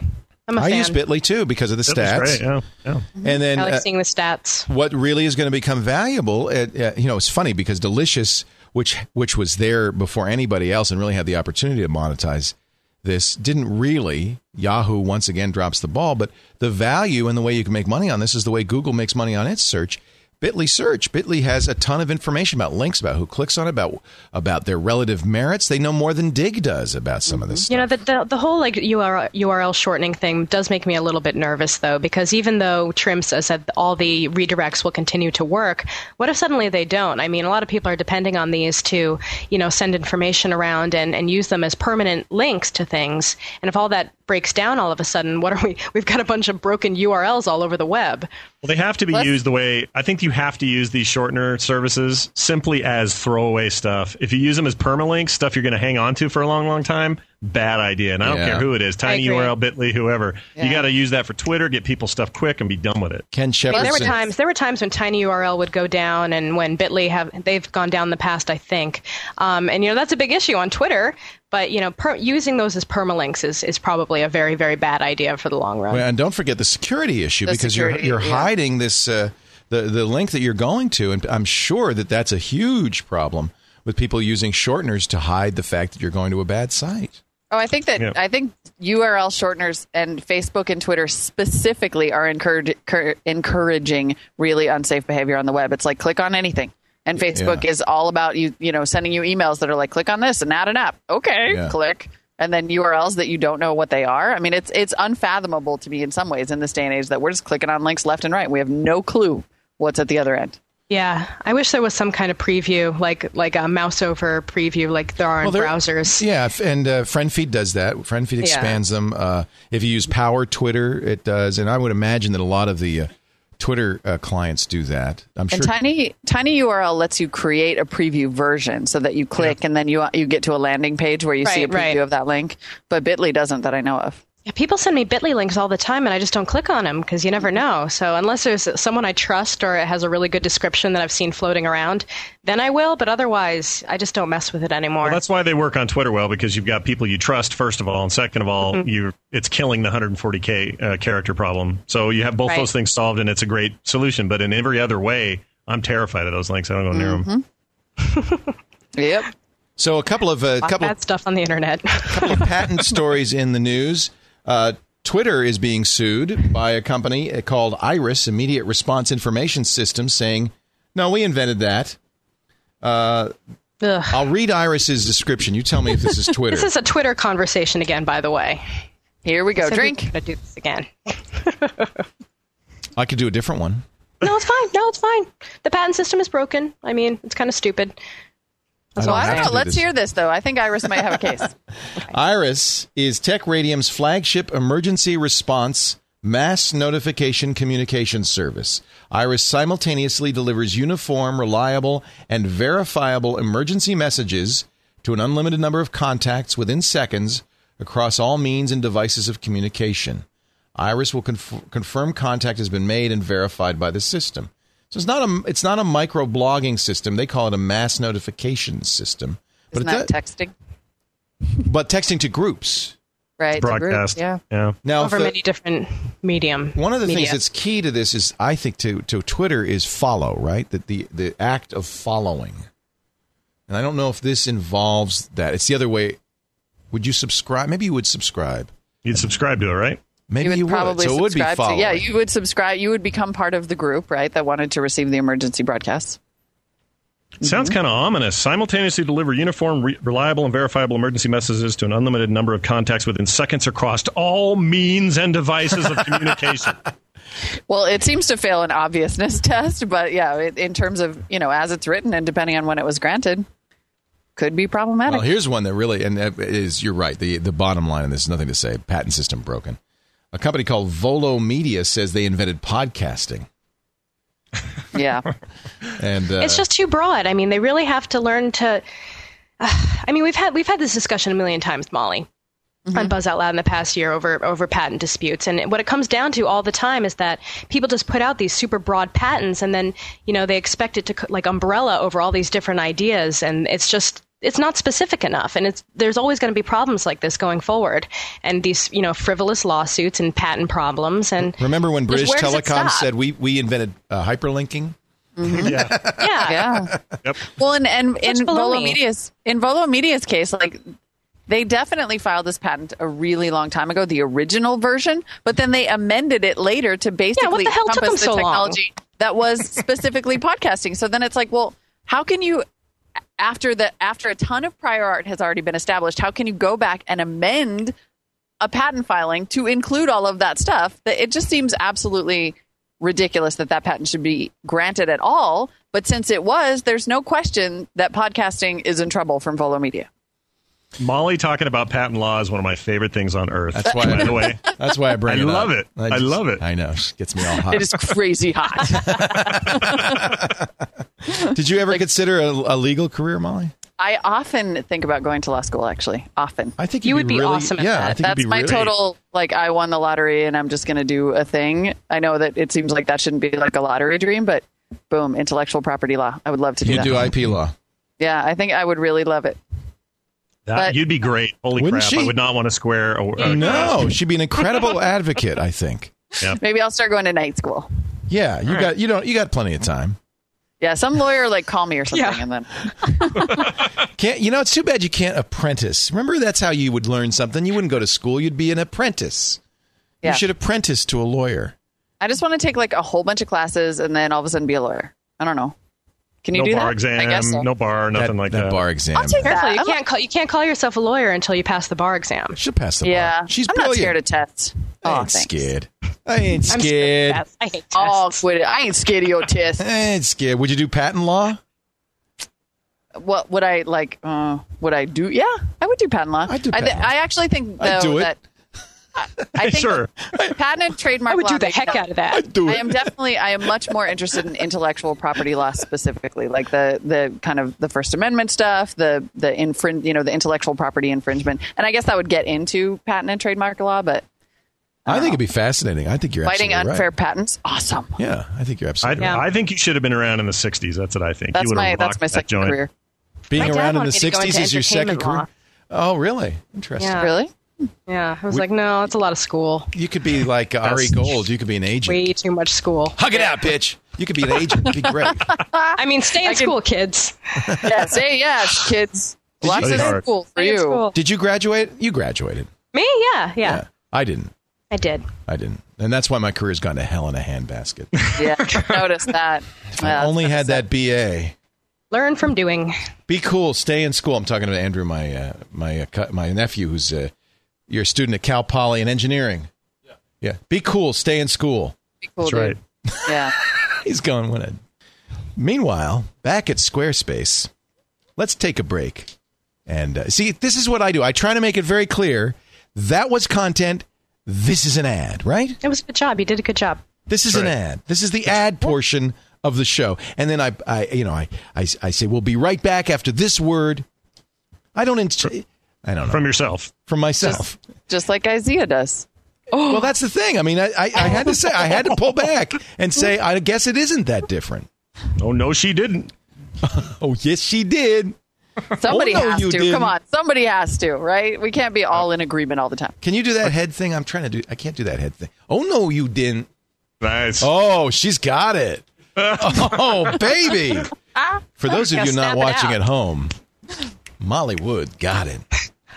I'm a I fan. use Bitly too because of the That was stats. great, yeah, yeah. And then I like uh, seeing the stats. what really is going to become valuable, uh, uh, you know, it's funny because Delicious, which which was there before anybody else and really had the opportunity to monetize this, didn't really. Yahoo once again drops the ball, but the value and the way you can make money on this is the way Google makes money on its search. Bitly search. Bitly has a ton of information about links, about who clicks on it, about about their relative merits. They know more than Dig does about some of this stuff. You know, the, the the whole like U R L, U R L shortening thing does make me a little bit nervous, though, because even though Trim says that all the redirects will continue to work, what if suddenly they don't? I mean, a lot of people are depending on these to, you know, send information around and, and use them as permanent links to things. And if all that breaks down all of a sudden, what are we? We've got a bunch of broken U R Ls all over the web. Well, they have to be Let's- used the way I think you have to use these shortener services simply as throwaway stuff. If you use them as permalinks, stuff you're going to hang on to for a long, long time, bad idea. And I don't Yeah. care who it is, Tiny agree. U R L, Bitly, whoever. Yeah. You got to use that for Twitter, get people stuff quick, and be done with it. Ken I Shepard mean, there were said- times there were times when TinyURL would go down, and when Bitly have they've gone down in the past, I think. Um, and you know that's a big issue on Twitter. But you know, per, using those as permalinks is, is probably a very very bad idea for the long run. Well, and don't forget the security issue The because security, you're you're yeah. hiding this uh, the the link that you're going to, and I'm sure that that's a huge problem with people using shorteners to hide the fact that you're going to a bad site. Oh, I think that Yeah. I think U R L shorteners and Facebook and Twitter specifically are encourage, cur- encouraging really unsafe behavior on the web. It's like click on anything. And Facebook Yeah. is all about you, you know, sending you emails that are like click on this and add an app. Okay, Yeah. click. And then U R Ls that you don't know what they are. I mean, it's it's unfathomable to me in some ways in this day and age that we're just clicking on links left and right. We have no clue what's at the other end. Yeah, I wish there was some kind of preview, like like a mouse over preview, like there are in Well, there- browsers. Yeah, f- and uh, FriendFeed does that. FriendFeed expands them. Uh, if you use Power Twitter, it does. And I would imagine that a lot of the uh, Twitter uh, clients do that. I'm sure. And Tiny Tiny U R L lets you create a preview version so that you click and then you you get to a landing page where you see a Right, preview right. of that link. But Bitly doesn't that I know of. Yeah, people send me Bitly links all the time, and I just don't click on them because you never know. So unless there's someone I trust or it has a really good description that I've seen floating around, then I will. But otherwise, I just don't mess with it anymore. Well, that's why they work on Twitter well, because you've got people you trust, first of all, and second of all, Mm-hmm. you it's killing the one hundred forty K uh, character problem. So you have both Right. those things solved, and it's a great solution. But in every other way, I'm terrified of those links. I don't go near them. Yep. So a couple of a Lot of couple bad stuff on the internet. couple of patent stories in the news. Uh, Twitter is being sued by a company called Iris, Immediate Response Information System, saying, no, we invented that. Uh, Ugh. I'll read Iris's description. You tell me if this is Twitter. This is a Twitter conversation again, by the way. Here we go. Said we Drink. were gonna do this again. I could do a different one. No, it's fine. No, it's fine. The patent system is broken. I mean, it's kind of stupid. That's I Well, don't I have don't to know. do Let's this. hear this though. I think Iris might have a case. Iris is Tech Radium's flagship emergency response mass notification communication service. Iris simultaneously delivers uniform, reliable, and verifiable emergency messages to an unlimited number of contacts within seconds across all means and devices of communication. Iris will conf- confirm contact has been made and verified by the system. So it's not a it's not a micro blogging system. They call it a mass notification system. But Isn't it that does- texting? but texting to groups. Right. to group, Broadcast. Yeah. Yeah. Now, Over if the- many different medium. one of the media. things that's key to this is, I think, to, to Twitter is follow, right? That the, the act of following. And I don't know if this involves that. It's the other way. Would you subscribe? Maybe you would subscribe. You'd subscribe to it, right? Maybe You you would would. probably So it would be subscribe to, following. yeah, you would subscribe. You would become part of the group, right, that wanted to receive the emergency broadcasts. Sounds kind of ominous. Simultaneously deliver uniform, re- reliable, and verifiable emergency messages to an unlimited number of contacts within seconds across all means and devices of communication. Well, it seems to fail an obviousness test, but yeah, it, in terms of, you know, as it's written and depending on when it was granted, could be problematic. Well, here's one that really, and it is, you're right, the, the bottom line, and there's nothing to say, patent system broken. A company called Volo Media says they invented podcasting. Yeah. And uh, It's just too broad. I mean, they really have to learn to. Uh, I mean, we've had we've had this discussion a million times, Molly, on Buzz Out Loud in the past year over over patent disputes, and what it comes down to all the time is that people just put out these super broad patents, and then you know they expect it to like umbrella over all these different ideas, and it's just it's not specific enough, and it's there's always going to be problems like this going forward, and these you know frivolous lawsuits and patent problems. And remember when British where does it Telecom stop? said we we invented uh, hyperlinking? Mm-hmm. Yeah. Yeah. Yeah. Yep. Well, and, and in That's Volo baloney. Media's in Volo Media's case, like they definitely filed this patent a really long time ago, the original version, but then they amended it later to basically the hell took encompass them the so long? technology that was specifically podcasting. So then it's like, well, how can you after the after a ton of prior art has already been established, how can you go back and amend a patent filing to include all of that stuff? That it just seems absolutely ridiculous that that patent should be granted at all. But since it was, there's no question that podcasting is in trouble from Volo Media. Molly talking about patent law is one of my favorite things on earth. That's why by I- the way. That's why I bring I it up. love it. I just- love it. I know. It gets me all hot. It is crazy hot. Did you ever consider a, a legal career, Molly? I often think about going to law school, actually. Often. I think You you'd would be really, awesome at yeah, that. I think That's you'd be my really, total, like, I won the lottery and I'm just going to do a thing. I know that it seems like that shouldn't be like a lottery dream, but boom, intellectual property law. I would love to do You that. do I P law. Yeah, I think I would really love it. That, But- you'd be great. Holy Wouldn't crap. she? I would not want to square a, a No, she'd be an incredible advocate, I think. Maybe I'll start going to night school. Yeah, you got you don't you got plenty of time. Yeah, some lawyer like call me or something, Yeah. and then Can't you know? It's too bad you can't apprentice. Remember, that's how you would learn something. You wouldn't go to school. You'd be an apprentice. Yeah. You should apprentice to a lawyer. I just want to take like a whole bunch of classes and then all of a sudden be a lawyer. I don't know. Can you no do bar that? exam, I guess so. no bar, nothing that, like that that. bar exam. I'll take Careful, that. you I'm can't call you can't call yourself a lawyer until you pass the bar exam. She'll pass the Yeah, bar. She's I'm brilliant. not scared of tests. I Oh, ain't thanks. scared. I ain't I'm scared. of tests. I hate tests. Oh, quit it! I ain't scared of your tests. I ain't scared. Would you do patent law? What would I like? Uh, would I do? Yeah, I would do patent law. I'd do I, th- patent law. I actually think though I'd do it. that I, I think Sure. that patent and trademark I would law do the makes heck sense. out of that. I'd do I it. am definitely. I am much more interested in intellectual property law specifically, like the the kind of the First Amendment stuff, the the infring, you know, the intellectual property infringement, and I guess that would get into patent and trademark law. But I think it'd be fascinating. I think you're fighting absolutely unfair right. patents, awesome. Yeah, I think you're I, absolutely right. Yeah. I think you should have been around in the sixties. That's what I think. That's you would my have that's rocked my that second joint. career. Being My dad around in the wanted me to go sixties into is your second entertainment career. Oh, really? Interesting. Yeah. Really? Yeah, I was like, no, it's a lot of school. You could be like uh, Ari Gold. You could be an agent. Way too much school. Hug it out, bitch. You could be an agent. It'd be great. I mean, stay in I can- school, kids. Yeah, say yes, kids. Lots Study of hard. school for Stay in you. school. Did you graduate? You graduated. Me? Yeah, yeah, I didn't. I did. I didn't. And that's why my career's gone to hell in a handbasket. Yeah, notice that. I Yeah, only that's had sad. that B A. Learn from doing. Be cool. Stay in school. I'm talking to Andrew, my uh, my uh, cu- my nephew, who's uh, you're a student at Cal Poly in engineering. Yeah. Yeah. Be cool. Stay in school. Be cool, That's right. dude. Yeah. He's going with it. Meanwhile, back at Squarespace, let's take a break. And uh, see, this is what I do. I try to make it very clear. That was content. This is an ad, right? It was a good job. You did a good job. This is an Right. ad. This is the ad portion of the show. And then I, I you know, I, I, I say, we'll be right back after this word. I don't, in- I don't know. From yourself. From myself. Just like Isaiah does. Well, that's the thing. I mean, I, I, I had to say, I had to pull back and say, I guess it isn't that different. Oh, no, she didn't. Oh, yes, she did. Somebody Oh, no, has you to. didn't. Come on. Somebody has to, right? We can't be all in agreement all the time. Can you do that head thing? I'm trying to do. I can't do that head thing. Oh no, you didn't. Nice. Oh, she's got it. Oh, baby. For those of Gotta you not snap it watching out. at home, Molly Wood got it.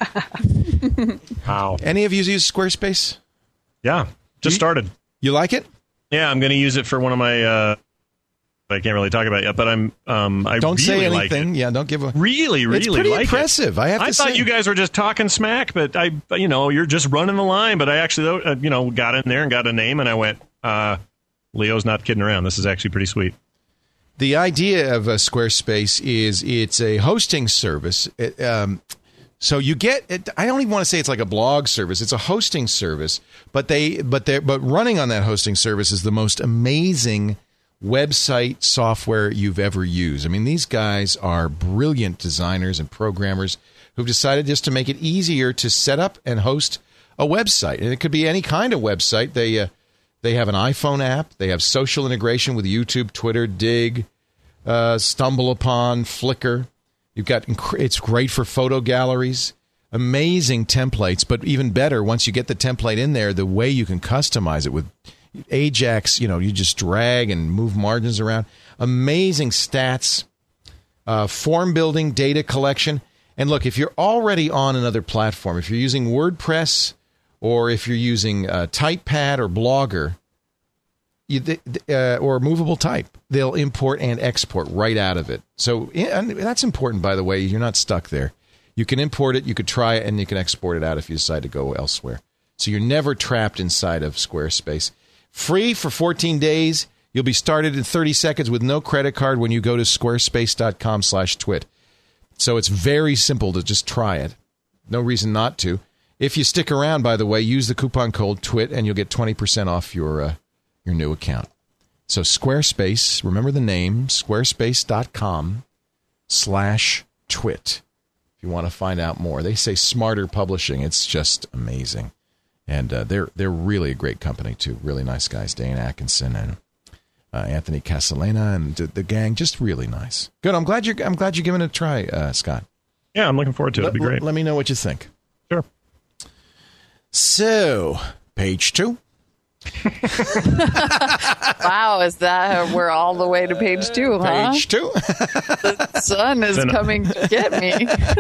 Wow. Any of you use Squarespace? Yeah. Just started. You like it? Yeah, I'm going to use it for one of my. Uh, I can't really talk about it yet, but I'm. Um, I Don't really say like anything. it. Yeah, don't give a. Really, really It's pretty like impressive. It. I have to I thought say. you guys were just talking smack, but I, you know, you're just running the line. But I actually, uh, you know, got in there and got a name, and I went, uh, Leo's not kidding around. This is actually pretty sweet. The idea of a Squarespace is it's a hosting service. It, um, so you get it, I don't even want to say it's like a blog service. It's a hosting service, but they but they but running on that hosting service is the most amazing website software you've ever used. I mean, these guys are brilliant designers and programmers who've decided just to make it easier to set up and host a website. And it could be any kind of website. They uh, They have an iPhone app. They have social integration with YouTube, Twitter, Dig, uh, StumbleUpon, Flickr. You've got inc- it's great for photo galleries, amazing templates, but even better once you get the template in there, the way you can customize it with Ajax. You know, you just drag and move margins around. Amazing stats, uh, form building, data collection. And look, if you're already on another platform, if you're using WordPress or if you're using uh, TypePad or Blogger you, uh, or Movable Type, they'll import and export right out of it. So and that's important, by the way. You're not stuck there. You can import it, you could try it, and you can export it out if you decide to go elsewhere. So you're never trapped inside of Squarespace. Free for fourteen days. You'll be started in thirty seconds with no credit card when you go to squarespace.com slash twit. So it's very simple to just try it. No reason not to. If you stick around, by the way, use the coupon code TWIT and you'll get twenty percent off your uh, your new account. So Squarespace, remember the name, squarespace.com slash twit. If you want to find out more. They say smarter publishing. It's just amazing. And uh, they're they're really a great company, too. Really nice guys. Dane Atkinson and uh, Anthony Casalena and the, the gang. Just really nice. Good. I'm glad you're I'm glad you're giving it a try, uh, Scott. Yeah, I'm looking forward to it. Let, It'll be great. Let me know what you think. Sure. So, page two. Wow, is that we're all the way to page two, huh? Page two. The sun is Then- coming to get me.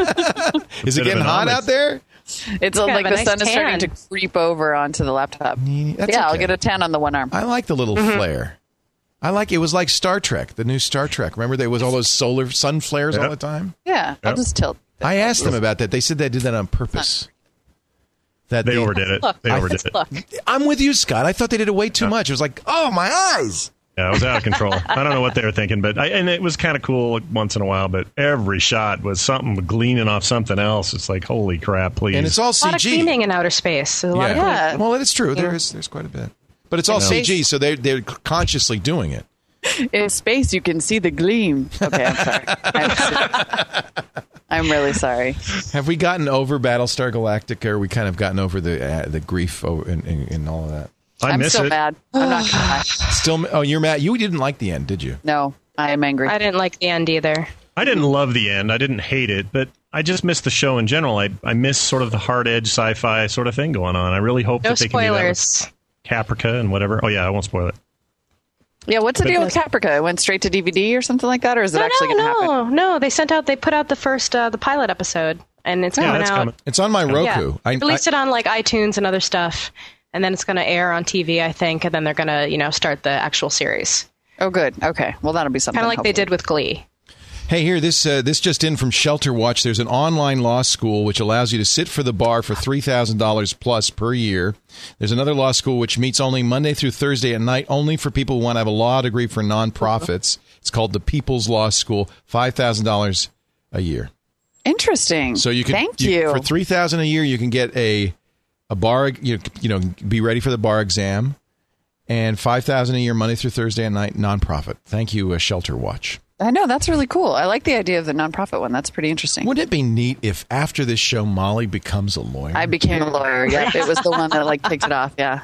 Is it Bit of getting an hot omelet. out there? It's kind like of the a nice sun is starting tan. to creep over onto the laptop. That's yeah, I'll okay. get a tan on the one arm. I like the little Mm-hmm. flare. I like it was like Star Trek, the new Star Trek. Remember there was all those solar sun flares all Yep. the time? Yeah, I'll Yep. just tilt. I asked them about that. They said they did that on purpose. That They overdid it. Look, They overdid it. look. I'm with you, Scott. I thought they did it way too Yeah. much. It was like, oh, my eyes. Yeah, it was out of control. I don't know what they were thinking, but I, and it was kind of cool once in a while. But every shot was something gleaning off something else. It's like, holy crap! Please, And it's all A lot of C G. cleaning in outer space. There's a lot of Yeah. Yeah. Well, it's true. There is there's quite a bit. But it's all You know. C G, so they they're consciously doing it. In space, you can see the gleam. Okay, I'm sorry. I'm, I'm really sorry. Have we gotten over Battlestar Galactica, or we kind of gotten over the uh, the grief over in, in, in all of that? I I'm miss still it. mad. I'm not gonna lie. Still, oh, you're mad. You didn't like the end, did you? No, I am angry. I didn't like the end either. I didn't love the end. I didn't hate it, but I just missed the show in general. I I miss sort of the hard edge sci-fi sort of thing going on. I really hope No that they can do that with spoilers. Caprica and whatever. Oh yeah, I won't spoil it. Yeah, what's the deal with Caprica? It went straight to D V D or something like that, or is it No, actually no, going to happen? no, no. They sent out. They put out the first, uh, the pilot episode, and it's Yeah, coming that's out. coming. It's on my Roku. Yeah, I, they released I, it on like iTunes and other stuff, and then it's going to air on T V, I think, and then they're going to, you know, start the actual series, Oh, good. Okay. Well, that'll be something. kind of like they hopefully. did with Glee. Hey, here, this uh, this just in from Shelter Watch. There's an online law school which allows you to sit for the bar for three thousand dollars plus per year. There's another law school which meets only Monday through Thursday at night, only for people who want to have a law degree for nonprofits. It's called the People's Law School, five thousand dollars a year. Interesting. So you can Thank you. for three thousand dollars a year, you can get a a bar, you, you know, be ready for the bar exam, and five thousand dollars a year Monday through Thursday at night, nonprofit. Thank you, uh, Shelter Watch. I know, that's really cool. I like the idea of the nonprofit one. That's pretty interesting. Wouldn't it be neat if after this show, Molly becomes a lawyer? I became a lawyer. Yeah, it was the one that like kicked it off. Yeah.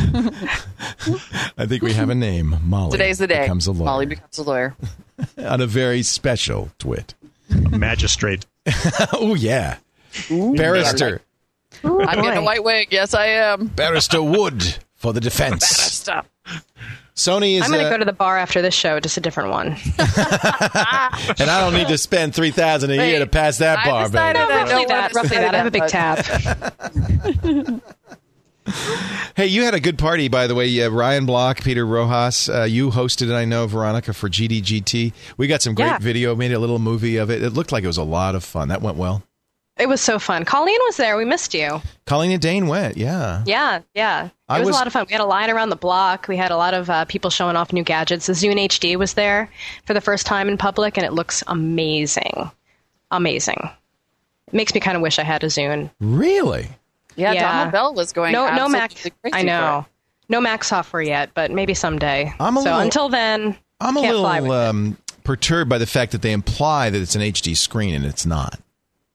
I think we have a name. Molly Today's the day. becomes a lawyer Molly becomes a lawyer. on a very special twit. A magistrate. Oh yeah, barrister, I'm getting a white wig. Yes, I am. Barrister Wood for the defense. Stop. Sony is, I'm going to uh, go to the bar after this show, just a different one. and I don't need to spend three thousand a year Wait, to pass that I bar, decided baby. I roughly don't that. want to Roughly say that. I have a big but- tab. Hey, you had a good party, by the way. Uh, Ryan Block, Peter Rojas, uh, you hosted it, I know, Veronica, for G D G T. We got some great Yeah. video, made a little movie of it. It looked like it was a lot of fun. That went well. It was so fun. Colleen was there. We missed you. Colleen and Dane went, yeah. Yeah, yeah. It I was, was- a lot of fun. We had a line around the block. We had a lot of uh, people showing off new gadgets. The Zune H D was there for the first time in public, and it looks amazing. Amazing. It makes me kind of wish I had a Zune. Really? Yeah, Yeah. Donald Bell was going. No, no absolutely Mac. crazy I for know. it. No Mac software yet, but maybe someday. I'm a so little- until then, I'm a can't fly with little it. um, perturbed by the fact that they imply that it's an H D screen and it's not.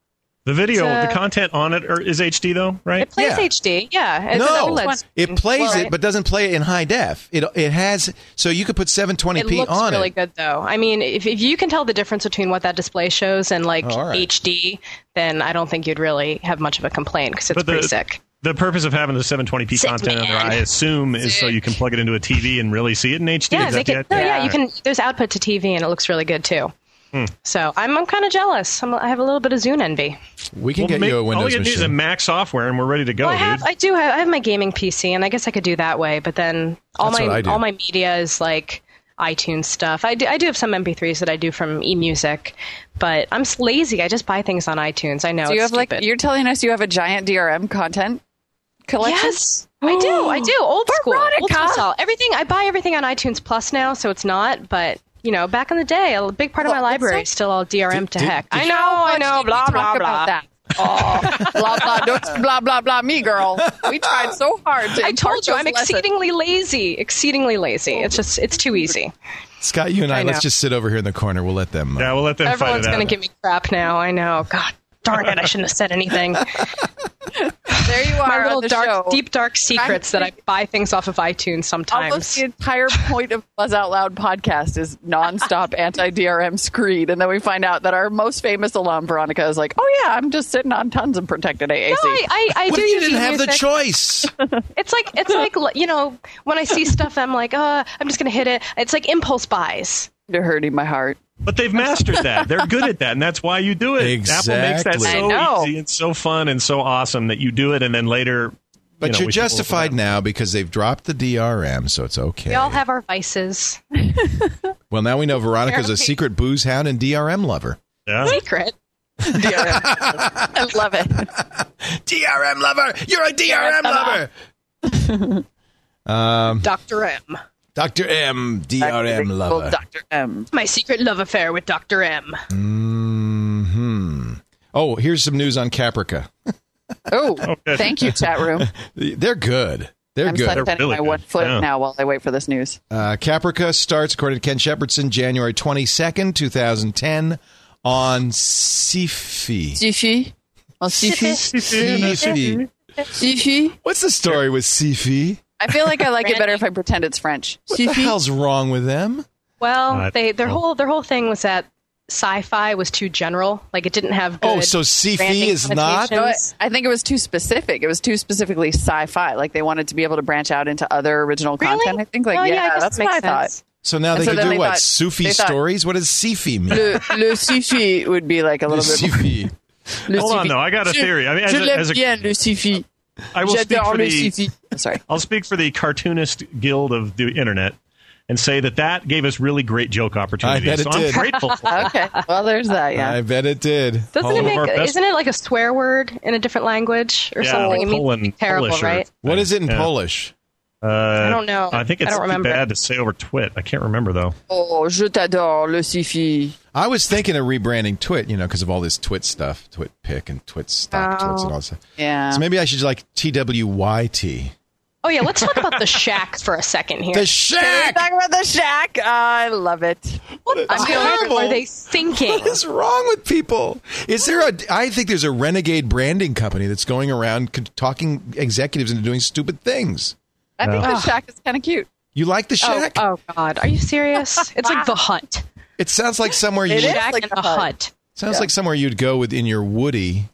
The video, It's, uh, the content on it or is H D though, right? It plays Yeah. H D, yeah. It's an No, OLED it plays Well, it, but doesn't play it in high def. It it has so you could put seven twenty p It looks on really it. good, though. I mean, if, if you can tell the difference between what that display shows and like Oh, all right. H D, then I don't think you'd really have much of a complaint because it's But the- pretty sick. The purpose of having the seven twenty p Sick, content on there, man. I assume, is so you can plug it into a T V and really see it in H D. Yeah, Is make that it, the no, idea? yeah, you can. There's output to T V, and it looks really good too. So I'm I'm kind of jealous. I'm, I have a little bit of Zune envy. We can Well, get make- you a all Windows you need is a machine. Mac software, and we're ready to go, Well, I have, dude. I do have, I have my gaming P C, and I guess I could do that way. But then all That's what I my do. all my media is like iTunes stuff. I do, I do have some M P threes that I do from eMusic, but I'm s- lazy. I just buy things on iTunes. I know. So you it's have like stupid. you're telling us you have a giant D R M content collection? Yes, I do. I do. Old school. Old Veronica! school style. Everything. I buy everything on iTunes Plus now, so it's not. But you know, back in the day, a big part of Well, my it's library like- is still all D R M Did- to did- heck. did- I know. How I much know. did Blah we blah talk blah. about that? Oh, blah blah. Don't blah blah blah. Me, girl. We tried so hard to. I impart told you those I'm lessons. exceedingly lazy. Exceedingly lazy. It's just it's too easy. Scott, you and I, I let's know. just sit over here in the corner. We'll let them. Uh, Yeah, we'll let them Everyone's fight it gonna out. give me crap now. I know. God darn it! I shouldn't have said anything. There you are My little on the dark, show. deep, dark secrets that I buy things off of iTunes sometimes. Almost the entire point of Buzz Out Loud podcast is nonstop anti-D R M screed, and then we find out that our most famous alum, Veronica, is like, "Oh yeah, I'm just sitting on tons of protected A A C." No, I, I, I what do if you use didn't have the eMusic. choice? It's like it's like you know when I see stuff, I'm like, uh, I'm just gonna hit it. It's like impulse buys. You're hurting my heart. But they've mastered that. They're good at that, and that's why you do it. Apple makes that Exactly. so I know. easy and so fun and so awesome that you do it, and then later. But you know, you're we should- justified now because they've dropped the D R M, so it's okay. We all have our vices. Well, now we know Veronica's a Apparently. secret booze hound and D R M lover. Yeah. Secret. D R M. I love it. D R M lover! You're a D R M lover! um, Doctor M. Doctor M, D R M lover. Doctor M. My secret love affair with Doctor M. hmm Oh, here's some news on Caprica. Oh, good. thank you, chat room. They're good. They're I'm good. sunsetting really my good. one foot Yeah. now while I wait for this news. Uh, Caprica starts, according to Ken Shepardson, January twenty-second, twenty ten on Sifi. Sifi. Oh, Sifi. Sifi. Sifi. What's the story with Sifi? I feel like I like it better if I pretend it's French. What the Sifi. hell's wrong with them? Well, I they their don't know. whole their whole thing was that sci-fi was too general. Like it didn't have good Oh, so Sifi branding is not? You know what? connotations. I think it was too specific. It was too specifically sci-fi. Like they wanted to be able to branch out into other original Really? content. I think, like, Oh, yeah, I guess that's that what I makes thought. sense. So now And they so can then do they what? thought- Sufi they thought- stories? What does Sifi mean? Le, le Sifi would be like a Le little bit. Sifi. Le Hold on, Sifi. though. I got a Je- theory. I mean, as je a- l'aime as a- bien, le Sifi. I will speak J'adore for le the. Sifi. Sorry. I'll speak for the cartoonist guild of the internet and say that that gave us really great joke opportunities. I bet it so I'm did. grateful for it. Okay. Well, there's that. Yeah. I bet it did. Doesn't All it of make? our best- Isn't it like a swear word in a different language or Yeah, something? It means Poland- something terrible, Polish or- right? What is it in Yeah. Polish? Uh, I don't know. I think I it's don't too remember. bad to say over Twit. I can't remember though. Oh, je t'adore, le Sifi. I was thinking of rebranding Twit, you know, because of all this Twit stuff, Twit pick and Twit stock Oh. Twits and all that stuff. Yeah. So maybe I should like T W Y T. Oh yeah, let's talk about the shack for a second here. The Can we Shack! talk about the shack? I love it. what the That's hell horrible. are they thinking? What is wrong with people? Is there a? I think there's a renegade branding company that's going around c- talking executives into doing stupid things. I think the Ugh. shack is kind of cute. You like the Oh, Shack? oh God, are you serious? It's like the Hut. It sounds like somewhere you It is. Shack like and the the Hut. Hut. sounds Yeah. like somewhere you'd go within your Woody.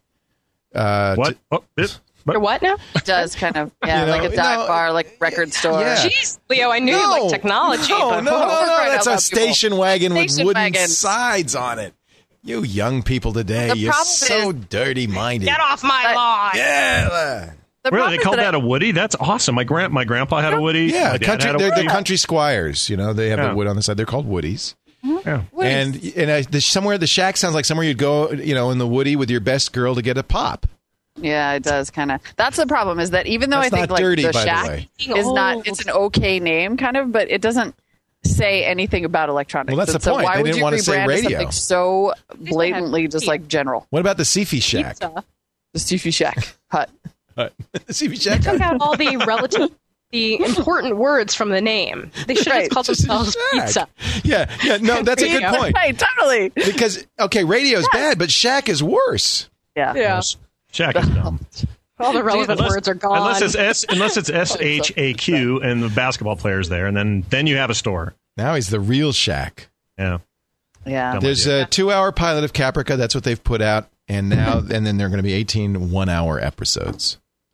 Uh, What? to- Oh, it, but, Or what now? It does kind of, yeah, You know, like a dive no, bar, like record store. yeah. Jeez, Leo, I knew you liked technology. No, but no, no, no, crying that's out a loud, people. station wagon with Station wooden wagons. sides on it. You young people today, The you're problem so is- dirty-minded. Get off my But- lawn. Yeah, The really, problem they is called that that I- a Woody? That's awesome. My grand, my grandpa had a Woody. yeah. my dad Country, had a they're Woody. the country squires. You know, they have Yeah. the wood on the side. They're called Woodies. Yeah. And and uh, the, somewhere the Shack sounds like somewhere you'd go, you know, in the Woody with your best girl to get a pop. Yeah, it does kind of. That's the problem is that even though That's I think not like dirty, the by the shack way. is not, Old. it's an okay name kind of, but it doesn't say anything about electronics. Well, that's And the so point. why They would didn't you want to say rebrand radio. something so blatantly just like general? What about the Sifi Shack? Pizza. The Sifi Shack hut. the Sifi Shack. Took out all the relative, the important words from the name. They should have Right. just called Just a themselves shack. Pizza. Yeah, yeah. No, that's a good There you go. point. Right, totally. Because okay, radio's bad, but Shack is worse. Yeah. Yeah. Shaq is dumb. All the relevant Unless- words are gone. Unless it's S, unless it's S H A Q and the basketball players there, and then then you have a store. Now he's the real Shaq. Yeah. Yeah. Dumb There's idea. a two-hour pilot of Caprica. That's what they've put out. And now, and then there are going to be eighteen one-hour episodes.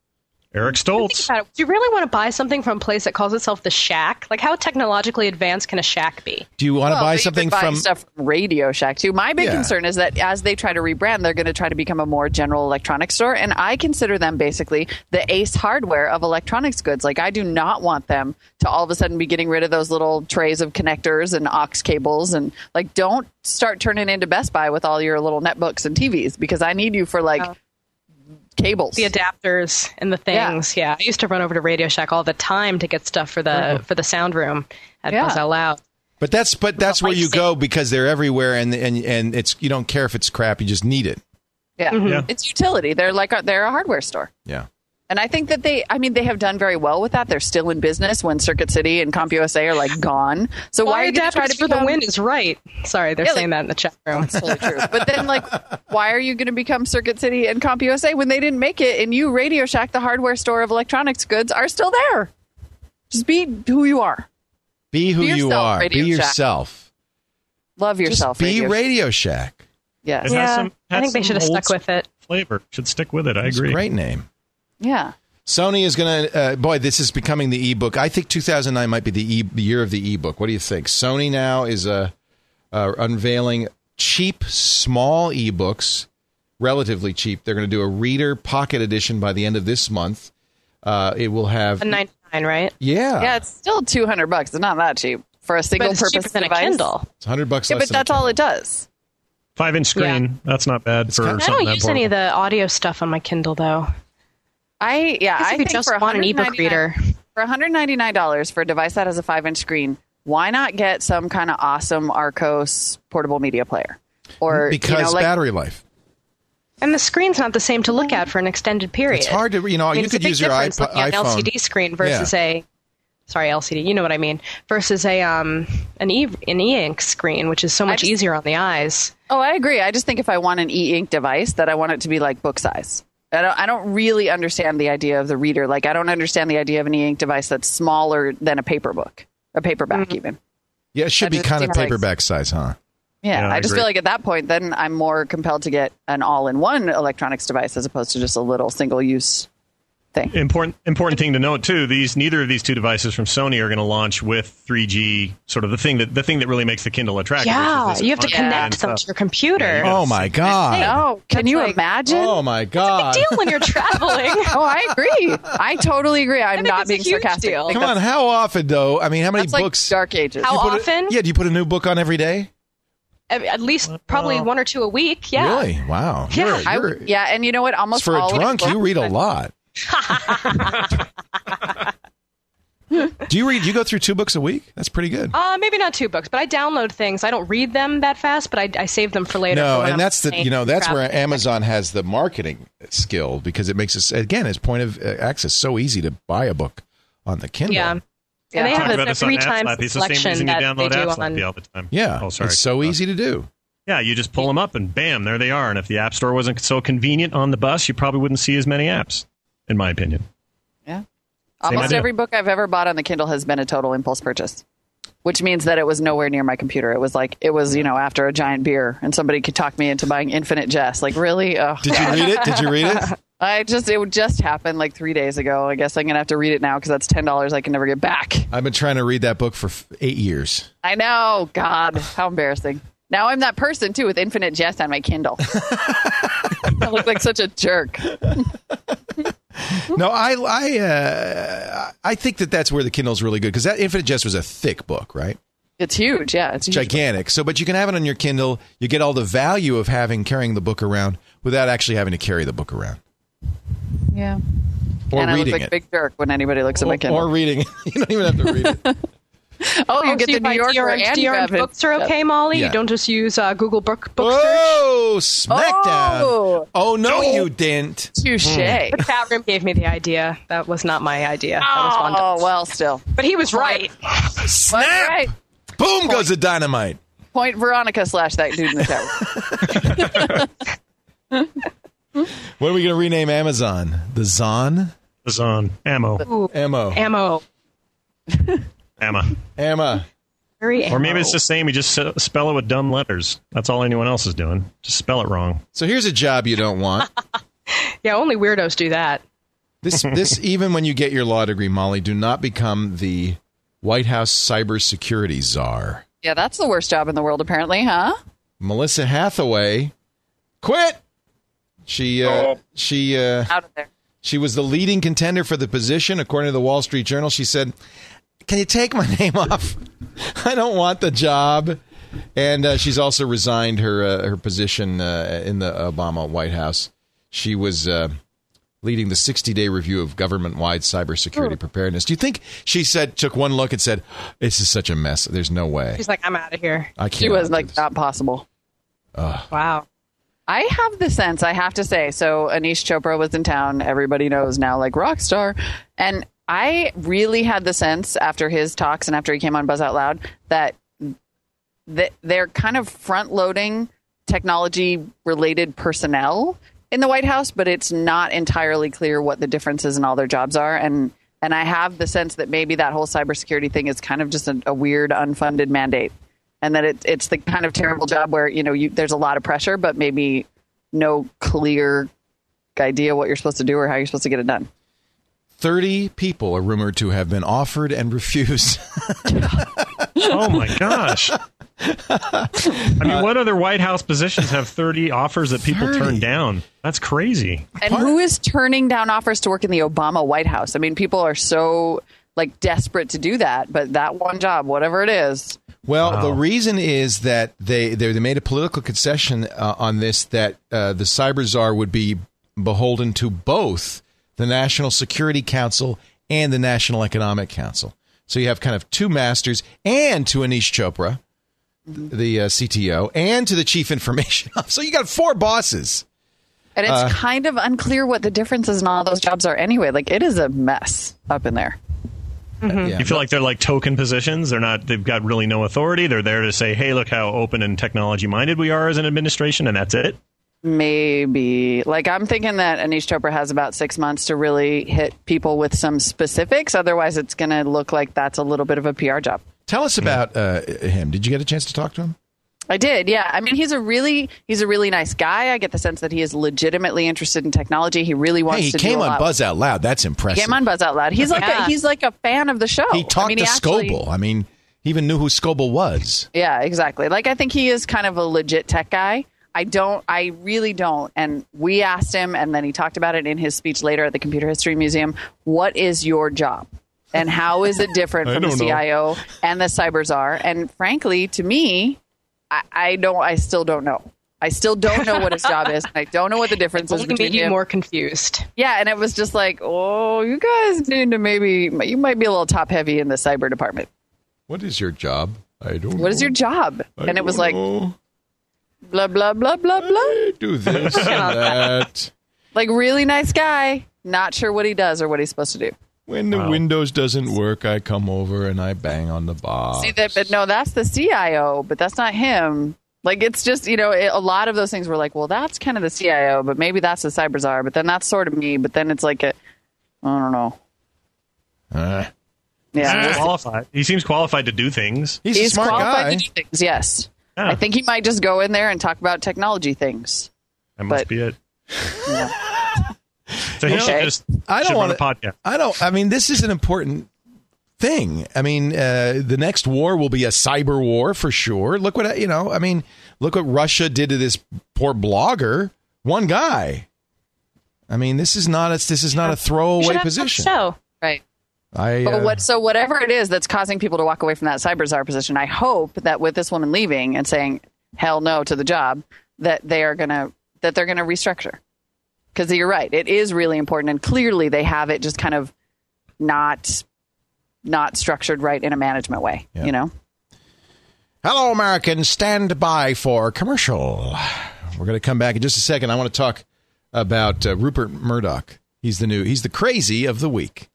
Eric Think Stoltz. about it. Do you really want to buy something from a place that calls itself the Shack? Like, how technologically advanced can a Shack be? Do you want to Well, buy but you something could buy from... stuff from Radio Shack too. My big Yeah. concern is that as they try to rebrand, they're going to try to become a more general electronics store, and I consider them basically the Ace Hardware of electronics goods. Like, I do not want them to all of a sudden be getting rid of those little trays of connectors and aux cables, and like, don't start turning into Best Buy with all your little netbooks and T Vs, because I need you for like Oh. cables. The adapters and the Yeah. things. Yeah. I used to run over to Radio Shack all the time to get stuff for the for the sound room at Yeah. Buzz Out Loud. But that's but that's where like you say- go because they're everywhere, and and and it's you don't care if it's crap, you just need it. Yeah. Yeah. It's utility. They're like a, they're a hardware store. Yeah. And I think that they, I mean, they have done very well with that. They're still in business when Circuit City and CompUSA are like gone. So why, Why are you going to try adapters to for the become- win is right. Sorry, they're Yeah, saying like- that in the chat room. That's totally true. But then, like, why are you going to become Circuit City and CompUSA when they didn't make it? And you, Radio Shack, the hardware store of electronics goods, are still there. Just be who you are. Be who Be you yourself, are. Radio Be Shack. yourself. Love yourself. Just be Radio, Radio Shack. Yes. It has Yeah, some- I has think they some should have old stuck with it. Flavor should stick with it. I It's agree. a great name. Yeah. Sony is going to, uh, boy, this is becoming the ebook. I think two thousand nine might be the, e- the year of the ebook. What do you think? Sony now is uh, uh, unveiling cheap, small ebooks, relatively cheap. They're going to do a Reader Pocket Edition by the end of this month. Uh, it will have, A ninety-nine, right? yeah, Yeah, it's still two hundred bucks. It's not that cheap for a But single it's cheaper purpose than device. a Kindle. it's one hundred bucks Yeah, less but than a that's all Kindle. it does. Five inch screen. That's not bad for kinda- I something don't that use any of portable. the audio stuff on my Kindle, though. I yeah, I guess I if you think just for want an ebook reader. for one hundred ninety-nine dollars for a device that has a five-inch screen, why not get some kind of awesome Arcos portable media player? Or Because you know, like, battery life. And the screen's not the same to look at for an extended period. It's hard to, you know, I mean, you it's a could big use your difference iPod, looking at an iPhone. L C D screen versus a sorry L C D. You know what I mean? Versus a um an e an e-ink screen, which is so much just- easier on the eyes. Oh, I agree. I just think if I want an e-ink device, that I want it to be like book size. I don't, I don't really understand the idea of the reader. Like, I don't understand the idea of an e-ink device that's smaller than a paper book, a paperback Mm-hmm. even. Yeah, it should That be just kind of seems like- paperback size, huh? Yeah, Yeah, I I just agree. feel like at that point, then I'm more compelled to get an all-in-one electronics device as opposed to just a little single-use thing. Important important thing to note too. These neither of these two devices from Sony are going to launch with three G. Sort of the thing that the thing that really makes the Kindle attractive. Yeah, which is this you have to on-demand connect them stuff. to your computer. Yeah. Oh, my God. Oh, can That's you like- imagine? Oh, my God. Deal when you're traveling. Oh, I agree. I totally agree. I'm think not it's a being huge sarcastic. deal. I think Come on, that's- how often, though? I mean, how many That's like books? Dark Ages. How You put a- often? yeah, do you put a new book on every day? At at least probably one or two a week. Yeah. Really? Wow. Yeah. You're- I you're- would- yeah, and you know what? Almost for a all of drunk, it- you read a lot. Do you read? Do you go through two books a week? That's pretty good. Uh, maybe not two books, but I download things. I don't read them that fast, but I, I save them for later. No, for when and I'm that's the playing you know that's where traveling. Amazon has the marketing skill because it makes us again its point of uh, access so easy to buy a book on the Kindle. Yeah. Yeah. And they Talked have about a this on three App times Slappy. It's the same selection reason you that download they do App on. Slappy all the time. Yeah, Oh, sorry. it's so Uh, easy to do. Yeah, you just pull them up and bam, there they are. And if the App Store wasn't so convenient on the bus, you probably wouldn't see as many apps, in my opinion. Yeah. Almost idea. every book I've ever bought on the Kindle has been a total impulse purchase, which means that it was nowhere near my computer. It was like, it was, you know, after a giant beer and somebody could talk me into buying Infinite Jest. Like, really? Ugh. Did you read it? Did you read it? I just, it just happened like three days ago. I guess I'm going to have to read it now because that's ten dollars I can never get back. I've been trying to read that book for f- eight years. I know. God, how embarrassing. Now I'm that person, too, with Infinite Jest on my Kindle. I look like such a jerk. No, I I uh, I think that that's where the Kindle's really good because that Infinite Jest was a thick book, right? It's huge. Yeah, it's huge. Gigantic. So, but you can have it on your Kindle. You get all the value of having carrying the book around without actually having to carry the book around Yeah. or and I look reading like it. a big jerk when anybody looks at my Or, Kindle. or reading it. You don't even have to read it. oh, you get So the New buy Yorker D R M and D R M grab it. books are okay, Molly. Yeah. You don't just use uh, Google book book search. Oh, smackdown. Oh. Oh, no, you didn't. Touche. The chat room gave me the idea. That was not my idea. That was Von Oh, Dutch. well, still. But he was right. Snap. Right. Boom goes the dynamite. Point Veronica slash that dude in the chat room. What are we going to rename Amazon? The Zon? The Zon. Ammo. Ooh, Ammo. ammo. Amma. Amma. Very Or maybe ammo. it's the same. You just s- spell it with dumb letters. That's all anyone else is doing. Just spell it wrong. So here's a job you don't want. Yeah, only weirdos do that. This, this, even when you get your law degree, Molly, do not become the White House cybersecurity czar. Yeah, that's the worst job in the world, apparently, huh? Melissa Hathaway quit. She, uh, she, uh, Out of there. she was the leading contender for the position, according to the Wall Street Journal. She said, "Can you take my name off? I don't want the job." And uh, she's also resigned her uh, her position uh, in the Obama White House. She was uh, leading the sixty-day review of government-wide cybersecurity preparedness. Do you think she said took one look and said, "This is such a mess. There's no way. She's like, I'm out of here. I can't." She was do like, this." not possible. Wow. I have the sense, I have to say, so Anish Chopra was in town. Everybody knows now, like rock star. And I really had the sense after his talks and after he came on Buzz Out Loud that th- they're kind of front loading technology related personnel in the White House, but it's not entirely clear what the differences in all their jobs are. And and I have the sense that maybe that whole cybersecurity thing is kind of just a, a weird unfunded mandate. And that it, it's the kind of terrible job where, you know, you, there's a lot of pressure, but maybe no clear idea what you're supposed to do or how you're supposed to get it done. thirty people are rumored to have been offered and refused. Oh, my gosh. I mean, what other White House positions have thirty offers that people thirty? turn down? That's crazy. And who is turning down offers to work in the Obama White House? I mean, people are so, like, desperate to do that, but that one job, whatever it is. Well, Wow. the reason is that they they they made a political concession uh, on this, that uh, the cyber czar would be beholden to both the National Security Council and the National Economic Council. So you have kind of two masters, and to Anish Chopra, the uh, C T O, and to the Chief Information Officer. So you got four bosses. And it's Uh, kind of unclear what the differences in all those jobs are anyway. Like, it is a mess up in there. Yeah. You feel like they're like token positions. They're not. They've got really no authority. They're there to say, "Hey, look how open and technology minded we are as an administration," and that's it. Maybe. Like, I'm thinking that Anish Chopra has about six months to really hit people with some specifics. Otherwise, it's going to look like that's a little bit of a P R job. Tell us about uh, him. Did you get a chance to talk to him? I did, yeah. I mean, he's a really he's a really nice guy. I get the sense that he is legitimately interested in technology. He really wants Hey, he to came do a on lot. Buzz Out Loud. That's impressive. He came on Buzz Out Loud. He's like a, Yeah. he's like a fan of the show. He talked I mean, to he actually- Scoble. I mean, he even knew who Scoble was. Yeah, exactly. Like, I think he is kind of a legit tech guy. I don't, I really don't. And we asked him, and then he talked about it in his speech later at the Computer History Museum. What is your job? And how is it different I from the don't know. C I O and the cyber czar? And frankly, to me, I, I don't, I still don't know. I still don't know what his job is. And I don't know what the difference is Only between made you him. more confused. Yeah, and it was just like, oh, you guys need to maybe, you might be a little top heavy in the cyber department. What is your job? I don't know. What is your job? I And it was don't like, know. blah, blah, blah, blah, blah. I do this and that. Like, really nice guy. Not sure what he does or what he's supposed to do. When the Wow. Windows doesn't work, I come over and I bang on the box. See that, but no, that's the C I O, but that's not him. Like, it's just, you know, it, a lot of those things were like, well, that's kind of the C I O, but maybe that's the cyber czar, but then that's sort of me, but then it's like a, I don't know. Uh, Yeah, He's he's, qualified. He seems qualified to do things. he's, he's a smart qualified guy. to do things. Yes, Yeah, I think he might just go in there and talk about technology things. that must but- be it. Yeah. So he You know, should just I don't should run want a podcast. I don't. I mean, this is an important thing. I mean, uh, the next war will be a cyber war for sure. Look what I- you know. I mean, look what Russia did to this poor blogger. One guy. I mean, this is not a this is not a You throwaway should have position. that show. Right. I But uh, what, so whatever it is that's causing people to walk away from that cyber czar position, I hope that with this woman leaving and saying hell no to the job, that they are gonna that they're gonna restructure. Because you're right, it is really important, and clearly they have it just kind of not not structured right in a management way. Yeah. You know, Hello, Americans. Stand by for commercial. We're going to come back in just a second. I want to talk about uh, Rupert Murdoch. He's the new, he's the crazy of the week.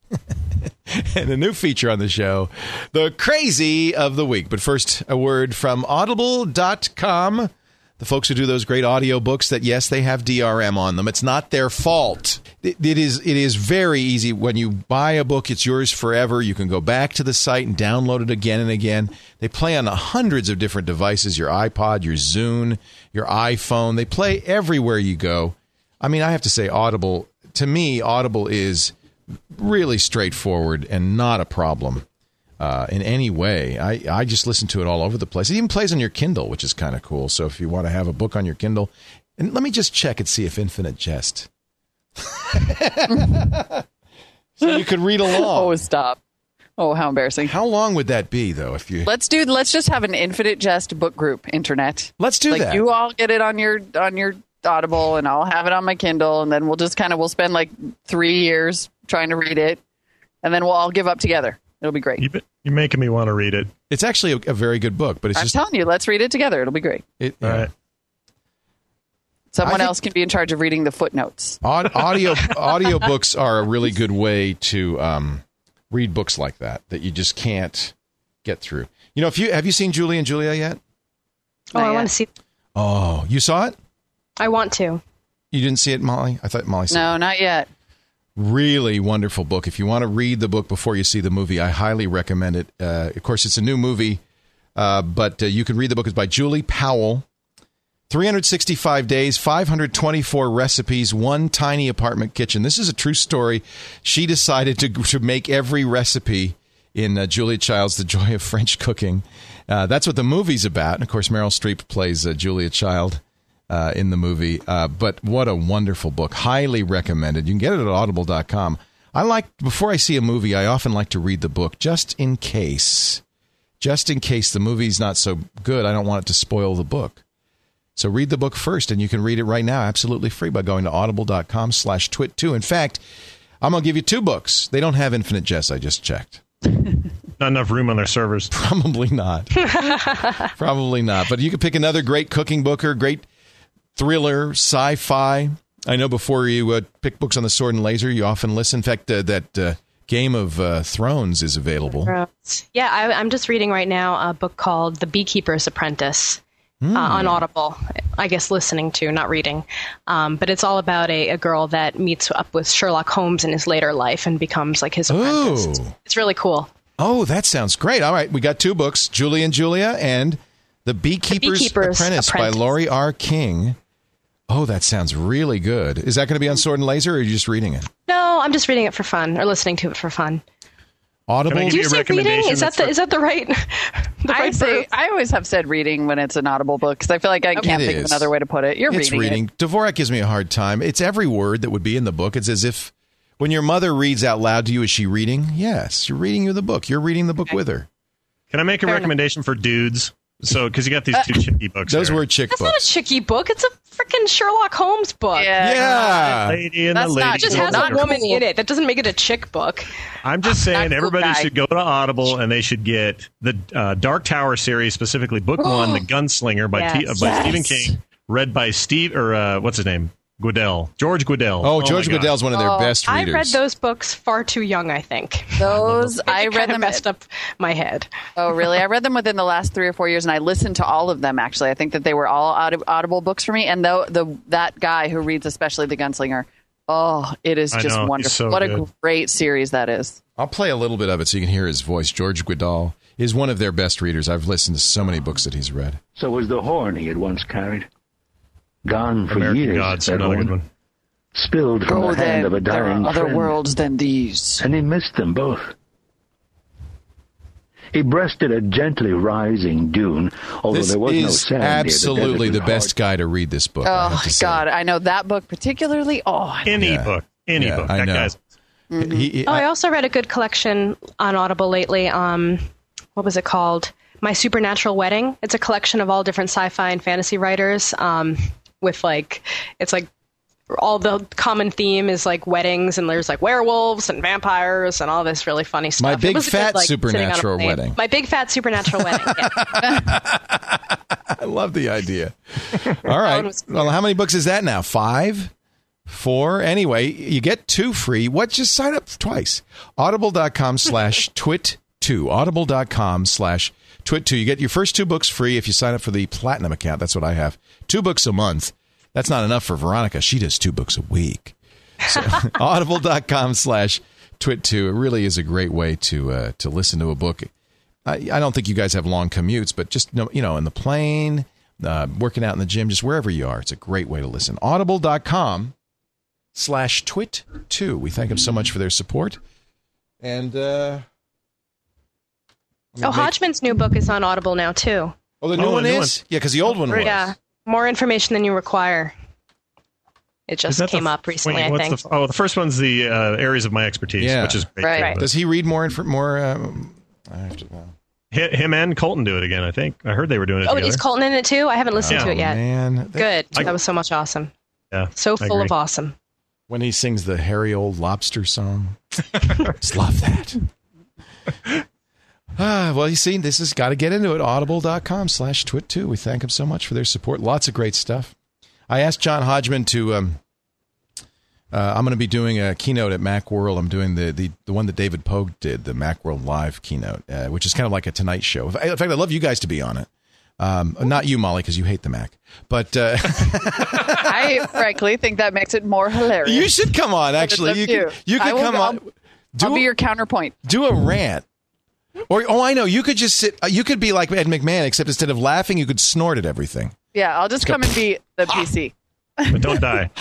And a new feature on the show, the crazy of the week. But first, a word from audible dot com. the folks who do those great audio books, that yes, they have D R M on them. It's not their fault. It, it is it is very easy. When you buy a book, it's yours forever. You can go back to the site and download it again and again. They play on hundreds of different devices, your iPod, your Zune, your iPhone. They play everywhere you go. I mean, I have to say, Audible, to me, Audible is really straightforward and not a problem. Uh, in any way. I, I just listen to it all over the place. It even plays on your Kindle, which is kind of cool. So if you want to have a book on your Kindle, and let me just check and see if Infinite Jest. So you could read along. Oh, stop. Oh, how embarrassing. How long would that be, though? If you Let's do let's just have an Infinite Jest book group, internet. Let's do like that. You all get it on your on your Audible and I'll have it on my Kindle, and then we'll just kind of we'll spend like three years trying to read it, and then we'll all give up together. It'll be great. You be, you're making me want to read it. It's actually a, a very good book, but it's I'm just telling you, let's read it together. It'll be great. It, All yeah. right. Someone think- else can be in charge of reading the footnotes. Aud- audio audio books are a really good way to um, read books like that that you just can't get through. You know, if you have you seen Julie and Julia yet? Oh, Not I yet. want to see. Oh, you saw it? I want to. You didn't see it, Molly? I thought Molly saw it. No, not yet. Really wonderful book. If you want to read the book before you see the movie, I highly recommend it. Uh, of course, it's a new movie, uh, but uh, you can read the book. It's by Julie Powell. three hundred sixty-five days, five hundred twenty-four recipes, one tiny apartment kitchen. This is a true story. She decided to to make every recipe in uh, Julia Child's The Joy of French Cooking. Uh, that's what the movie's about. And, of course, Meryl Streep plays uh, Julia Child. Uh, in the movie, uh, but what a wonderful book. Highly recommended. You can get it at audible dot com. I like, before I see a movie, I often like to read the book just in case. Just in case the movie's not so good, I don't want it to spoil the book. So read the book first, and you can read it right now absolutely free by going to audible dot com slash twit two. In fact, I'm going to give you two books. They don't have Infinite Jest, I just checked. Not enough room on their servers. Probably not. Probably not. But you can pick another great cooking book or great thriller, sci-fi. I know before you uh, pick books on the sword and laser, you often listen. In fact, uh, that uh, Game of uh, Thrones is available. Yeah, I, I'm just reading right now a book called The Beekeeper's Apprentice Mm. uh, on Audible. I guess listening to, not reading. Um, but it's all about a, a girl that meets up with Sherlock Holmes in his later life and becomes like his apprentice. It's, Ooh. it's really cool. Oh, that sounds great. All right, we got two books, Julie and Julia and The Beekeeper's, The Beekeeper's Apprentice, Apprentice by Laurie R. King. Oh, that sounds really good. Is that going to be on Sword and Laser, or are you just reading it? No, I'm just reading it for fun or listening to it for fun. Audible? Can I Do give you a say reading? recommendation Is that that's the for- is that the right? the I right say verb? I always have said reading when it's an Audible book because I feel like I can't It think is. of another way to put it. You're It's reading, reading. it. Dvorak gives me a hard time. It's every word that would be in the book. It's as if when your mother reads out loud to you, is she reading? Yes, you're reading you the book. You're reading the book with her. Can I make a Fair recommendation for dudes? So, because you got these two chicky books. Those there. were chick That's not a books. chicky book. It's a freaking Sherlock Holmes book. Yeah. Yeah. Lady and That's the not lady. It just Cool. has Not a woman cool. in it. That doesn't make it a chick book. I'm just saying, cool everybody guy. should go to Audible and they should get the uh, Dark Tower series, specifically Book One, The Gunslinger by T- uh, Yes. by Yes. Stephen King, read by Steve or uh, what's his name, Goodell, George Goodell. Oh, George my God. Goodell's one of their Oh, best I readers. read those books far too young, I think. Those I It read kinda them. messed up my head. Oh, really? I read them within the last three or four years, and I listened to all of them. Actually, I think that they were all audi- Audible books for me. And though the that guy who reads, especially The Gunslinger, oh, it is I just know, he's wonderful. so what a good. great series that is. I'll play a little bit of it so you can hear his voice. George Goodell is one of their best readers. I've listened to so many books that he's read. So was the horn he had once carried. Gone for American years, Gods, that another horn. good one. Spilled from the hand of a there dying are other friend. worlds than these. And he missed them both. He breasted a gently rising dune, although This there was no is sand. absolutely near the the, best guy to read this book. I Oh have to say. God, I know that book particularly. Oh, Any Yeah. book, any Yeah, book. I That know. guy's He- he- Oh, I I- also read a good collection on Audible lately. Um, what was it called? My Supernatural Wedding. It's a collection of all different sci-fi and fantasy writers. Um, with like, it's like all the common theme is like weddings, and there's like werewolves and vampires and all this really funny stuff. My It Big was a Fat good, like, sitting on a Supernatural plane. Wedding. My big fat supernatural wedding. Yeah. I love the idea. All one right. was Well, how many books is that now? Five? Four? Anyway, you get two free. What? Just sign up twice. Audible.com slash twit two. Audible.com slash Twit two. You get your first two books free if you sign up for the Platinum account. That's what I have. Two books a month. That's not enough for Veronica. She does two books a week. So, audible.com slash twit two. It really is a great way to uh, to listen to a book. I, I don't think you guys have long commutes, but just, you know, in the plane, uh, working out in the gym, just wherever you are, it's a great way to listen. Audible.com slash twit two. We thank them so much for their support. And, uh... Oh, make... Hodgman's new book is on Audible now, too. Oh, the new oh, one the new is? one. Yeah, because the old one was. Yeah, more information than you require. It just came the, up recently, wait, I think. The, oh, the first one's the uh, areas of my expertise, yeah. which is great. Right. right. Does he read more? Inf- more um, I have to, well. Him and Colton do it again, I think. I heard they were doing it oh, together. is Colton in it, too? I haven't listened oh, to it yet. Man. Good. I, that was so much awesome. Yeah, so full of awesome. When he sings the hairy old lobster song. Just love that. Ah, well, you see, this has got to get into it. Audible.com slash twit two. We thank them so much for their support. Lots of great stuff. I asked John Hodgman to, um, uh, I'm going to be doing a keynote at Macworld. I'm doing the, the, the one that David Pogue did, the Macworld Live keynote, uh, which is kind of like a Tonight Show. In fact, I'd love you guys to be on it. Um, not you, Molly, because you hate the Mac. But uh, I frankly think that makes it more hilarious. You should come on, actually. You could, you could come I'll, on. Do I'll be a, your counterpoint. Do a rant. Or, oh, I know. You could just sit. You could be like Ed McMahon, except instead of laughing, you could snort at everything. Yeah, I'll just Let's come go. and be the P C. But don't die.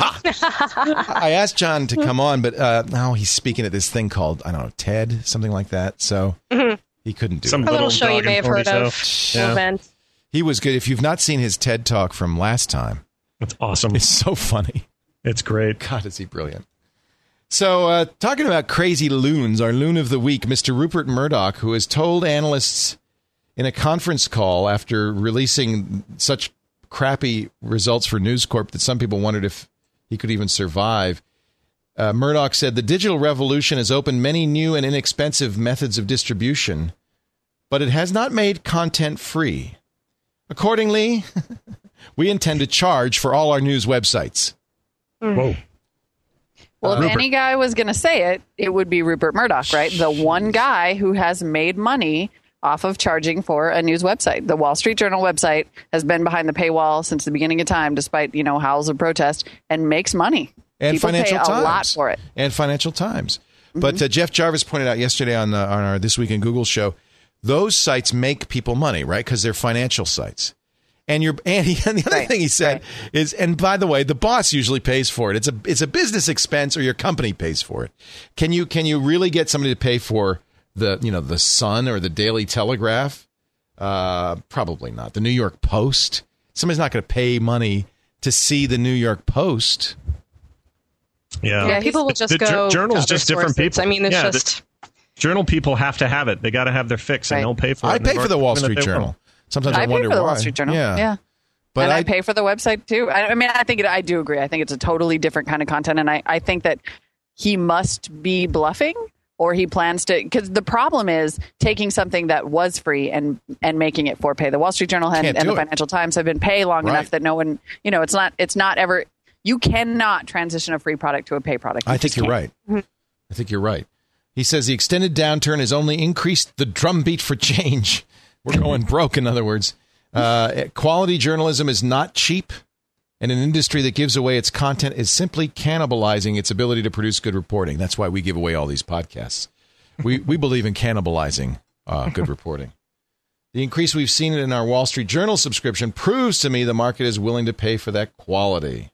I asked John to come on, but uh, now he's speaking at this thing called, I don't know, TED, something like that. So mm-hmm. he couldn't do Some it. A little little show you dog may have and heard pony of. show. Yeah. Event. He was good. If you've not seen his TED Talk from last time, That's awesome. it's so funny. It's great. God, is he brilliant. So, uh, talking about crazy loons, our loon of the week, Mister Rupert Murdoch, who has told analysts in a conference call after releasing such crappy results for News Corp that some people wondered if he could even survive. Uh, Murdoch said, the digital revolution has opened many new and inexpensive methods of distribution, but it has not made content free. Accordingly, we intend to charge for all our news websites. Whoa. Well, Uh, if Rupert. any guy was going to say it, it would be Rupert Murdoch, right? The one guy who has made money off of charging for a news website. The Wall Street Journal website has been behind the paywall since the beginning of time, despite, you know, howls of protest, and makes money. And People Financial pay Times. a lot for it. And Financial Times. Mm-hmm. But uh, Jeff Jarvis pointed out yesterday on, the, on our This Week in Google show, those sites make people money, right? Because they're financial sites. And you're and, he, and the other right, thing he said right. is, and by the way, the boss usually pays for it. It's a it's a business expense, or your company pays for it. Can you can you really get somebody to pay for the you know the Sun or the Daily Telegraph? Uh, probably not. The New York Post. Somebody's not going to pay money to see the New York Post. Yeah. Yeah, people will just the, the go. ju- journal's to other just different sources. people. I mean, it's Yeah, the- just. Journal people have to have it. They got to have their fix, and Right. they'll pay for it. I and pay they're for the Wall gonna Street pay for Journal. it. Sometimes I, I pay wonder for the why. Wall Street Journal. Yeah. yeah. But and I, I, I pay for the website too. I, I mean, I think it, I do agree. I think it's a totally different kind of content, and I, I think that he must be bluffing, or he plans to. Because the problem is taking something that was free and and making it for pay. The Wall Street Journal and, Can't and do the it. Financial Times have been pay long Right. enough that no one, you know, it's not it's not ever. You cannot transition a free product to a pay product. You I think just you're can't. right. I think you're right. He says the extended downturn has only increased the drumbeat for change. We're going broke, in other words. Uh, quality journalism is not cheap, and an industry that gives away its content is simply cannibalizing its ability to produce good reporting. That's why we give away all these podcasts. We we believe in cannibalizing uh, good reporting. The increase we've seen in our Wall Street Journal subscription proves to me the market is willing to pay for that quality.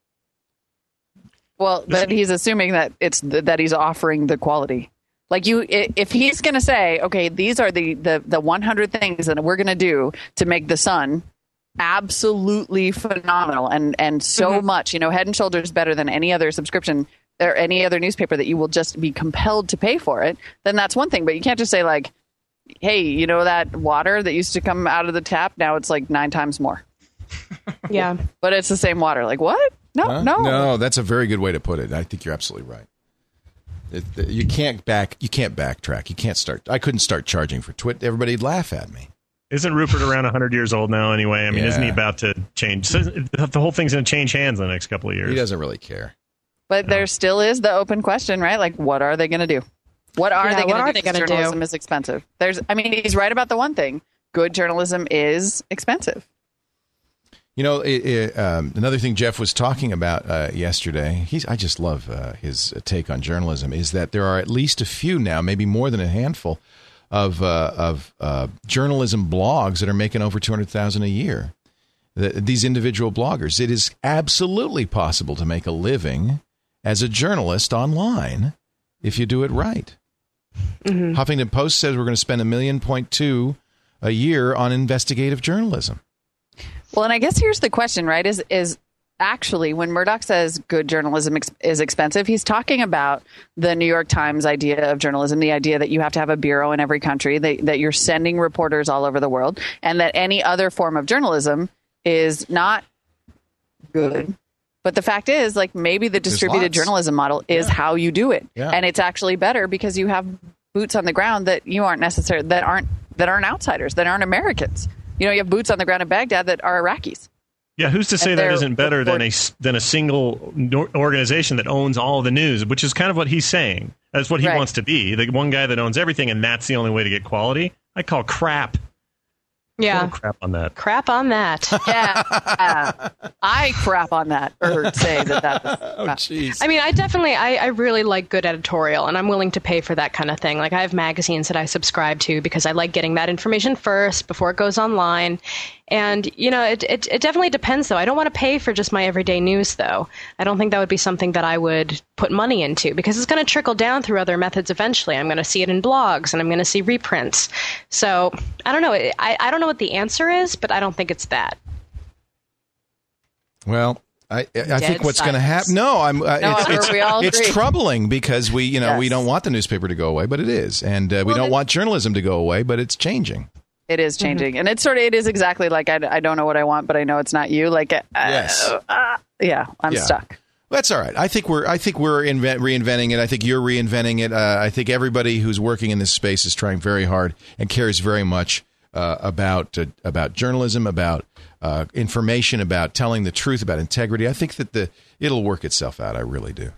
Well, but he's assuming that it's th- that he's offering the quality. Like you, i- if he's going to say, okay, these are the the the one hundred things that we're going to do to make the Sun absolutely phenomenal and and so Mm-hmm. much, you know, head and shoulders better than any other subscription or any other newspaper, that you will just be compelled to pay for it, then that's one thing. But you can't just say like, hey, you know, that water that used to come out of the tap, now it's like nine times more. Yeah. But it's the same water. Like what? No, Huh? no, no. That's a very good way to put it. I think you're absolutely right. It, it- you can't back. You can't backtrack. You can't start. I couldn't start charging for Twit. Everybody'd laugh at me. Isn't Rupert around one hundred years old now anyway? I mean, Yeah. isn't he about to change? So the whole thing's going to change hands in the next couple of years. He doesn't really care. But there still is the open question, right? Like, what are they going to do? What are Yeah, they what going are to they do? 'Cause gonna do? Journalism is expensive. There's, I mean, he's right about the one thing. good journalism is expensive. You know, it, it, um, another thing Jeff was talking about uh, yesterday, he's, I just love uh, his take on journalism, is that there are at least a few now, maybe more than a handful, of uh, of uh, journalism blogs that are making over two hundred thousand dollars a year. The, these individual bloggers. It is absolutely possible to make a living as a journalist online if you do it right. Mm-hmm. Huffington Post says we're going to spend a million point two a year on investigative journalism. Well, and I guess here's the question, right? Is is actually when Murdoch says good journalism ex- is expensive, he's talking about the New York Times idea of journalism, the idea that you have to have a bureau in every country, that, that you're sending reporters all over the world, and that any other form of journalism is not good. But the fact is, like, maybe the distributed journalism model is yeah. how you do it, yeah. and it's actually better because you have boots on the ground that you aren't necessarily that aren't that aren't outsiders, that aren't Americans. You know, you have boots on the ground in Baghdad that are Iraqis. Yeah, who's to say that isn't better than a than a single organization that owns all of the news, which is kind of what he's saying. That's what he right. wants to be. The one guy that owns everything, and that's the only way to get quality. I call crap. Yeah. Crap on that. Crap on that. Yeah. Uh, I crap on that. Or say that that was, uh, oh, jeez. I mean, I definitely, I, I really like good editorial, and I'm willing to pay for that kind of thing. Like, I have magazines that I subscribe to because I like getting that information first before it goes online. And, you know, it, it, it definitely depends, though. I don't want to pay for just my everyday news, though. I don't think that would be something that I would put money into because it's going to trickle down through other methods eventually. I'm going to see it in blogs and I'm going to see reprints. So I don't know. I, I don't know what the answer is, but I don't think it's that. Well, I, I think what's going to happen. No, I'm. Uh, no, it's it's, we all it's agree. troubling because we, you know, Yes. we don't want the newspaper to go away, but it is, and uh, we Well, don't it- want journalism to go away, but it's changing. It is changing. Mm-hmm. And it's sort of, it is exactly like, I, I don't know what I want, but I know it's not you. Like, uh, Yes. uh, yeah, I'm Yeah. stuck. That's all right. I think we're. I think we're invent, reinventing it. I think you're reinventing it. Uh, I think everybody who's working in this space is trying very hard and cares very much uh, about uh, about journalism, about uh, information, about telling the truth, about integrity. I think that the it'll work itself out. I really do.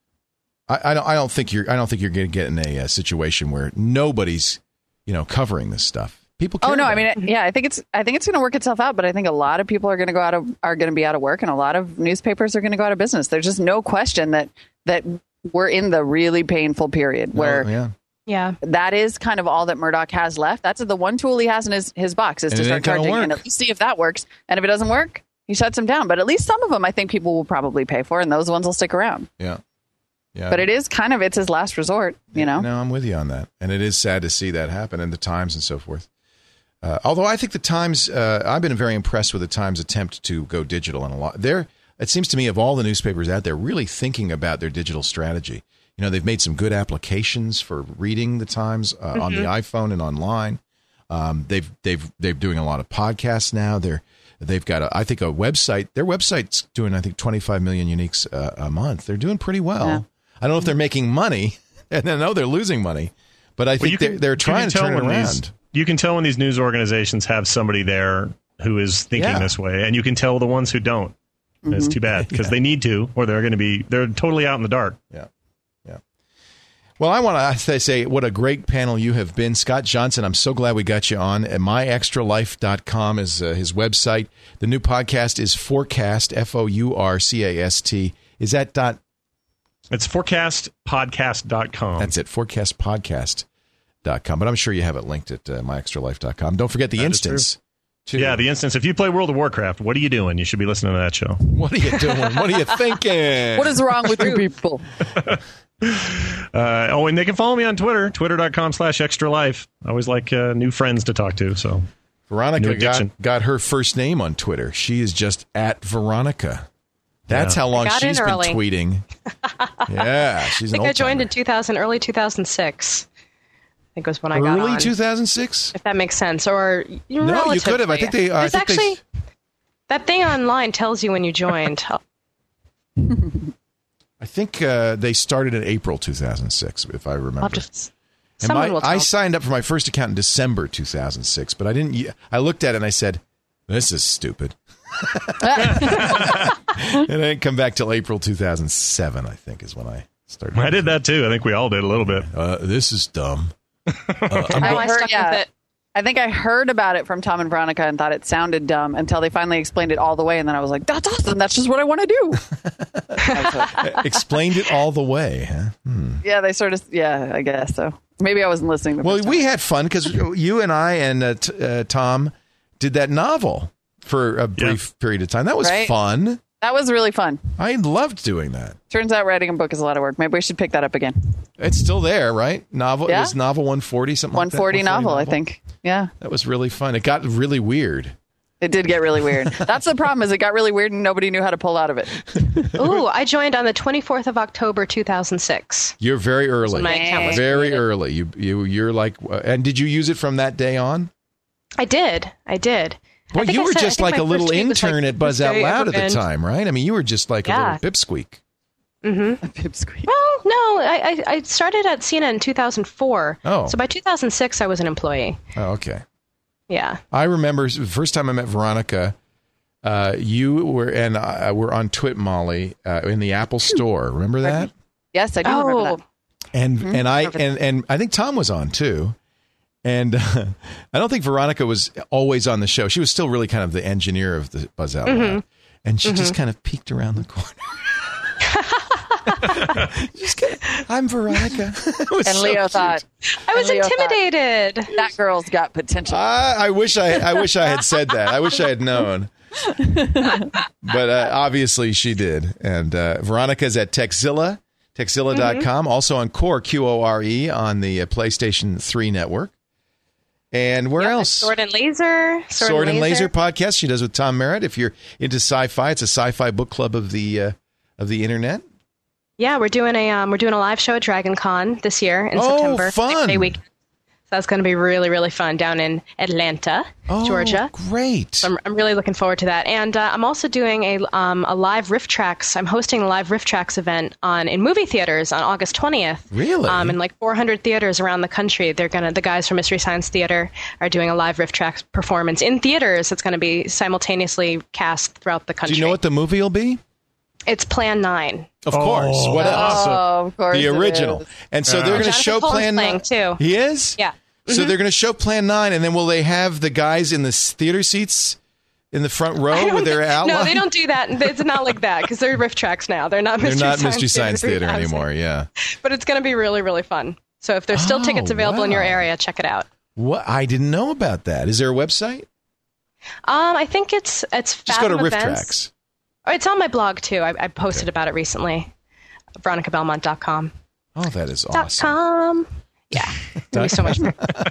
I, I don't. I don't think you're. I don't think you're going to get in a, a situation where nobody's, you know, covering this stuff. People care Oh no, about I mean, it. yeah, I think it's, I think it's going to work itself out, but I think a lot of people are going to go out of, are going to be out of work, and a lot of newspapers are going to go out of business. There's just no question that, that we're in the really painful period where Oh, yeah. Yeah. that is kind of all that Murdoch has left. That's the one tool he has in his, his box is And to it start ain't gonna charging work. and at least see if that works. And if it doesn't work, he shuts them down. But at least some of them, I think people will probably pay for, and those ones will stick around. Yeah. Yeah. But it is kind of, it's his last resort, you know? No, I'm with you on that. And it is sad to see that happen in the Times and so forth. Uh, although I think the Times, uh, I've been very impressed with the Times' attempt to go digital and a lot. They're, it seems to me, of all the newspapers out there, really thinking about their digital strategy. You know, they've made some good applications for reading the Times uh, mm-hmm. on the iPhone and online. Um, they've they've they're doing a lot of podcasts now. They're they've got a, I think a website. Their website's doing I think twenty-five million uniques uh, a month. They're doing pretty well. Yeah. I don't know if they're making money, and I know they're losing money, but I Well, think you can- they're, they're you can trying to tell turn it when around. these- you can tell when these news organizations have somebody there who is thinking Yeah. this way, and you can tell the ones who don't. And It's too bad because Yeah. they need to, or they're going to be they're totally out in the dark. Yeah. Yeah. Well, I want to say what a great panel you have been. Scott Johnson, I'm so glad we got you on. my extra life dot com is uh, his website. The new podcast is Fourcast, F O U R C A S T. Is that dot? It's forecast podcast dot com. That's it, forecast podcast dot com. But I'm sure you have it linked at uh, my extra life dot com. Don't forget the That is instance. Too. Yeah, the instance. If you play World of Warcraft, what are you doing? You should be listening to that show. What are you doing? What are you thinking? What is wrong with you people? Uh, oh, and they can follow me on Twitter, twitter dot com slash extra life. I always like uh, new friends to talk to. So Veronica New got, addiction. got her first name on Twitter. She is just at Veronica. That's Yeah. how long Got in she's been early. tweeting. Yeah, she's I an think I old joined in two thousand, early two thousand six. I think was when I got early on. two thousand six. If that makes sense. Or you No, you could have. I think they. Uh, I There's think actually they. that thing online tells you when you joined. I think uh, they started in April two thousand six, if I I'll remember. have to, And someone my, will tell. I signed up for my first account in December two thousand six, but I didn't. I looked at it and I said, "This is stupid." And I didn't come back till April two thousand seven. I think is when I started. I did that too. I think we all did a little bit. Uh, this is dumb. Uh, I'm Oh, go- I heard- stuck yeah. with it. I think I heard about it from Tom and Veronica and thought it sounded dumb until they finally explained it all the way. And then I was like, that's awesome. That's just what I want to do. Explained it all the way, huh? Hmm. Yeah, they sort of, yeah, I guess so. Maybe I wasn't listening. The Well, first we time. had fun because you and I and uh, t- uh, Tom did that novel for a brief Yeah. period of time. That was Right. fun. That was really fun. I loved doing that. Turns out writing a book is a lot of work. Maybe we should pick that up again. It's still there, right? Novel. Yeah. It was novel one forty, something like that. one forty novel, I think. Yeah. That was really fun. It got really weird. It did get really weird. That's the problem is it got really weird and nobody knew how to pull out of it. Ooh, I joined on the twenty-fourth of October, two thousand six. You're very early. My account was Very created. early. You you you're like, uh, and did you use it from that day on? I did. I did. Boy, I think you I were said- I just think like my a little first tweet was intern like, at Buzz "This Out day Loud at the ever time, right? I mean, you were just like a Yeah. little pipsqueak. Pipsqueak. Well, no, I, I, I started at C N N in two thousand four. Oh. So by two thousand six, I was an employee. Oh, okay. Yeah. I remember the first time I met Veronica, uh, you were and I were on Twit Molly uh, in the Apple Store. Remember that? Yes, I do remember Oh, that. And Mm-hmm. and I and, and I think Tom was on too. And uh, I don't think Veronica was always on the show. She was still really kind of the engineer of the Buzz Out Loud. Mm-hmm. And she just kind of peeked around the corner. Just kidding. I'm Veronica. It was And so Leo cute. thought, I was Leo thought, intimidated. that girl's got potential. I, I wish I, I wish I had said that. I wish I had known. But uh, obviously she did. And uh, Veronica's at Techzilla, Techzilla dot com, also on Core, Q O R E, on the uh, PlayStation three network. And where else? Sword and Laser. Sword, Sword and Laser podcast she does with Tom Merritt. If you're into sci-fi, it's a sci-fi book club of the uh, of the internet. Yeah, we're doing a um, we're doing a live show at Dragon Con this year in Oh, September. fun. Six-day weekend. So that's going to be really, really fun down in Atlanta, Oh, Georgia. great. So I'm, I'm really looking forward to that. And uh, I'm also doing a um, a live Riff Tracks. I'm hosting a live Riff Tracks event on in movie theaters on August twentieth. Really? Um, in like four hundred theaters around the country. They're gonna the guys from Mystery Science Theater are doing a live Riff Tracks performance in theaters. It's going to be simultaneously cast throughout the country. Do you know what the movie will be? It's Plan Nine. Of course. What else? Oh, of course. The it original. is. And so Yeah. they're going to Jonathan show Coulton's Plan playing, Nine. too. He is? Yeah. So they're going to show Plan nine, and then will they have the guys in the s- theater seats in the front I row don't with their think- outline? No, they don't do that. It's not like that because they're Riff Tracks now. They're not They're Mystery not Science Mystery Science Theater Yes. anymore, yeah. But it's going to be really, really fun. So if there's still Oh, tickets available in your wow. area, check it out. What? I didn't know about that. Is there a website? Um, I think it's it's Just go to Fathom Riff Events. Tracks. Oh, it's on my blog too. I, I posted Okay. about it recently. veronica belmont dot com. Oh, that is Dot awesome. com. Yeah. Thank you so much.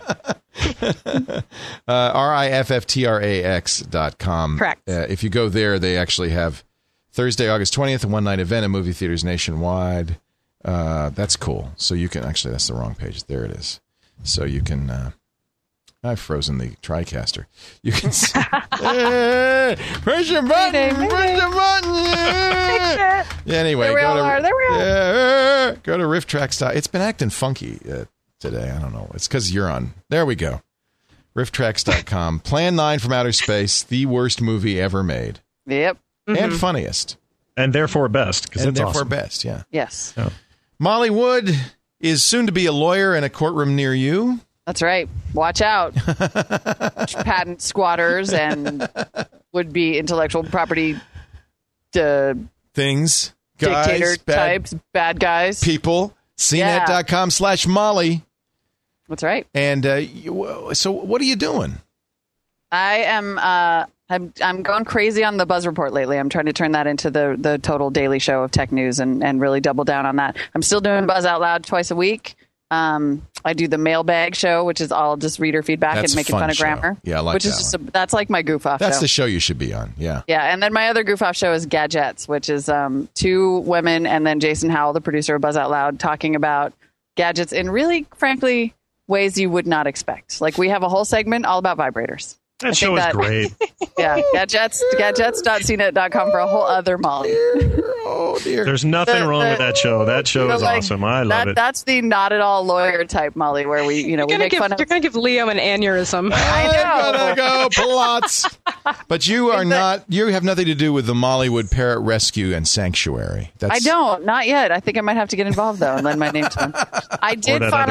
Uh, R I F F T R A X dot com. Correct. Uh, if you go there, they actually have Thursday, August twentieth, a one-night event in movie theaters nationwide. Uh, that's cool. So you can, actually, that's the wrong page. There it is. So you can, uh, I've frozen the TriCaster. You can see. Hey, press your button. Press your button. Yeah. Anyway, There we go all to, are. There we are. Yeah, go to riff tracks. It's been acting funky uh, today. I don't know. It's because you're on. There we go. riff tracks dot com. Plan nine from Outer Space, the worst movie ever made. Yep. And funniest. And therefore best, because And it's therefore awesome. best, yeah. Yes. Molly Wood is soon to be a lawyer in a courtroom near you. That's right. Watch out. Patent squatters and would-be intellectual property uh, Things, guys, dictator bad types, bad guys. people. C net dot com slash Molly. That's right. And uh, you, so what are you doing? I am. Uh, I'm. I'm going crazy on the Buzz Report lately. I'm trying to turn that into the the total daily show of tech news and and really double down on that. I'm still doing Buzz Out Loud twice a week. Um, I do the mailbag show, which is all just reader feedback That's and making a fun fun of show. grammar. Yeah, I like which that is just one. a, that's like my goof off. That's show. the show you should be on. Yeah. Yeah, and then my other goof off show is Gadgets, which is um, two women and then Jason Howell, the producer of Buzz Out Loud, talking about gadgets in really, frankly, ways you would not expect. Like we have a whole segment all about vibrators. I That show think is that- great. Yeah, gadgets, gadgets dot c net dot com for a whole other Molly. Oh, dear. There's nothing The- wrong the- with that show. That show So, is like, awesome. I love that, it. That's the not at all lawyer type Molly, where we, you know, we You're gonna make give, fun of. you're going to give Leo an aneurysm. I I'm know. gonna go plots. But you are not. You have nothing to do with the Mollywood Parrot Rescue and Sanctuary. That's, I don't, not yet. I think I might have to get involved though and lend my name to them. I did that finally.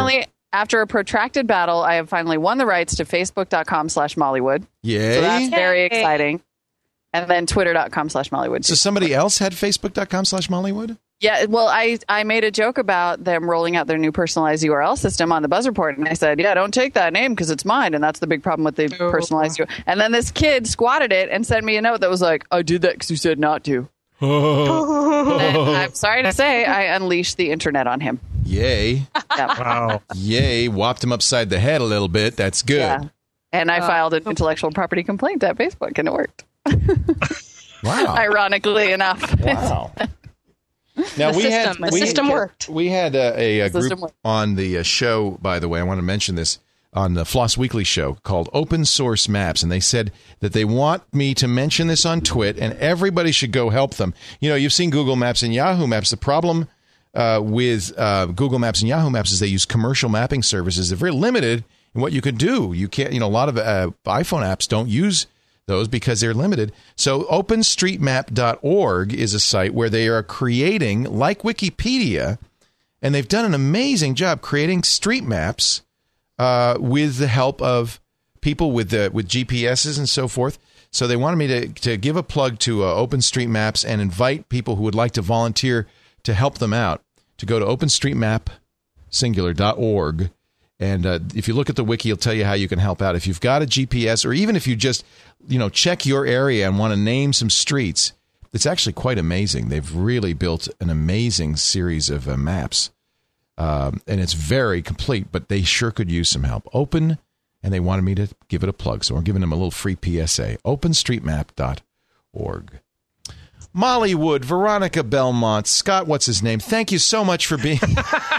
After a protracted battle, I have finally won the rights to facebook.com slash Mollywood. Yay. So that's very Yay. exciting. And then twitter.com slash Mollywood. So somebody else had facebook.com slash Mollywood? Yeah, well, I, I made a joke about them rolling out their new personalized U R L system on the Buzz Report, and I said, yeah, don't take that name because it's mine, and that's the big problem with the Oh. personalized U R L. And then this kid squatted it and sent me a note that was like, I did that because you said not to. And I'm sorry to say, I unleashed the internet on him. Yay. Yeah. Wow. Yay. Whopped him upside the head a little bit. That's good. Yeah. And I filed an intellectual property complaint at Facebook, and it worked. Wow. Ironically enough. Wow. Now The we system- had the we, system worked. We had a, a, a The system group worked. on the uh, show. By the way, I want to mention this on the Floss Weekly show called Open Source Maps, and they said that they want me to mention this on Twit, and everybody should go help them. You know, you've seen Google Maps and Yahoo Maps. The problem uh, with uh, Google Maps and Yahoo Maps is they use commercial mapping services. They're very limited in what you can do. You can't. You know, a lot of uh, iPhone apps don't use those because they're limited. So open street map dot org is a site where they are creating, like Wikipedia, and they've done an amazing job creating street maps uh, with the help of people with the with G P S's and so forth. So they wanted me to, to give a plug to uh, OpenStreetMaps and invite people who would like to volunteer to help them out to go to open street map singular dot org. And uh, if you look at the wiki, it'll tell you how you can help out. If you've got a G P S, or even if you just, you know, check your area and want to name some streets, it's actually quite amazing. They've really built an amazing series of uh, maps, um, and it's very complete. But they sure could use some help. Open, and they wanted me to give it a plug, so we're giving them a little free P S A. open street map dot org. Mollywood, Veronica Belmont, Scott, what's his name? Thank you so much for being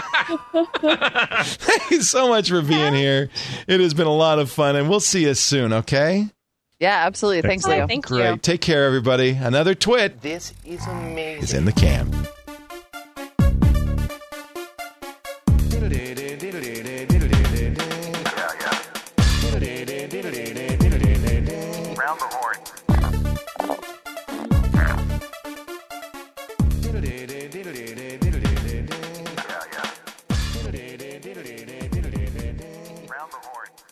Thank you so much for being here. It has been a lot of fun, and we'll see you soon, okay? Yeah, absolutely. Thanks, Hi, Leo. thank Great. you. Take care, everybody. Another twit This is amazing. is in the can. Round the horn. Round the horn.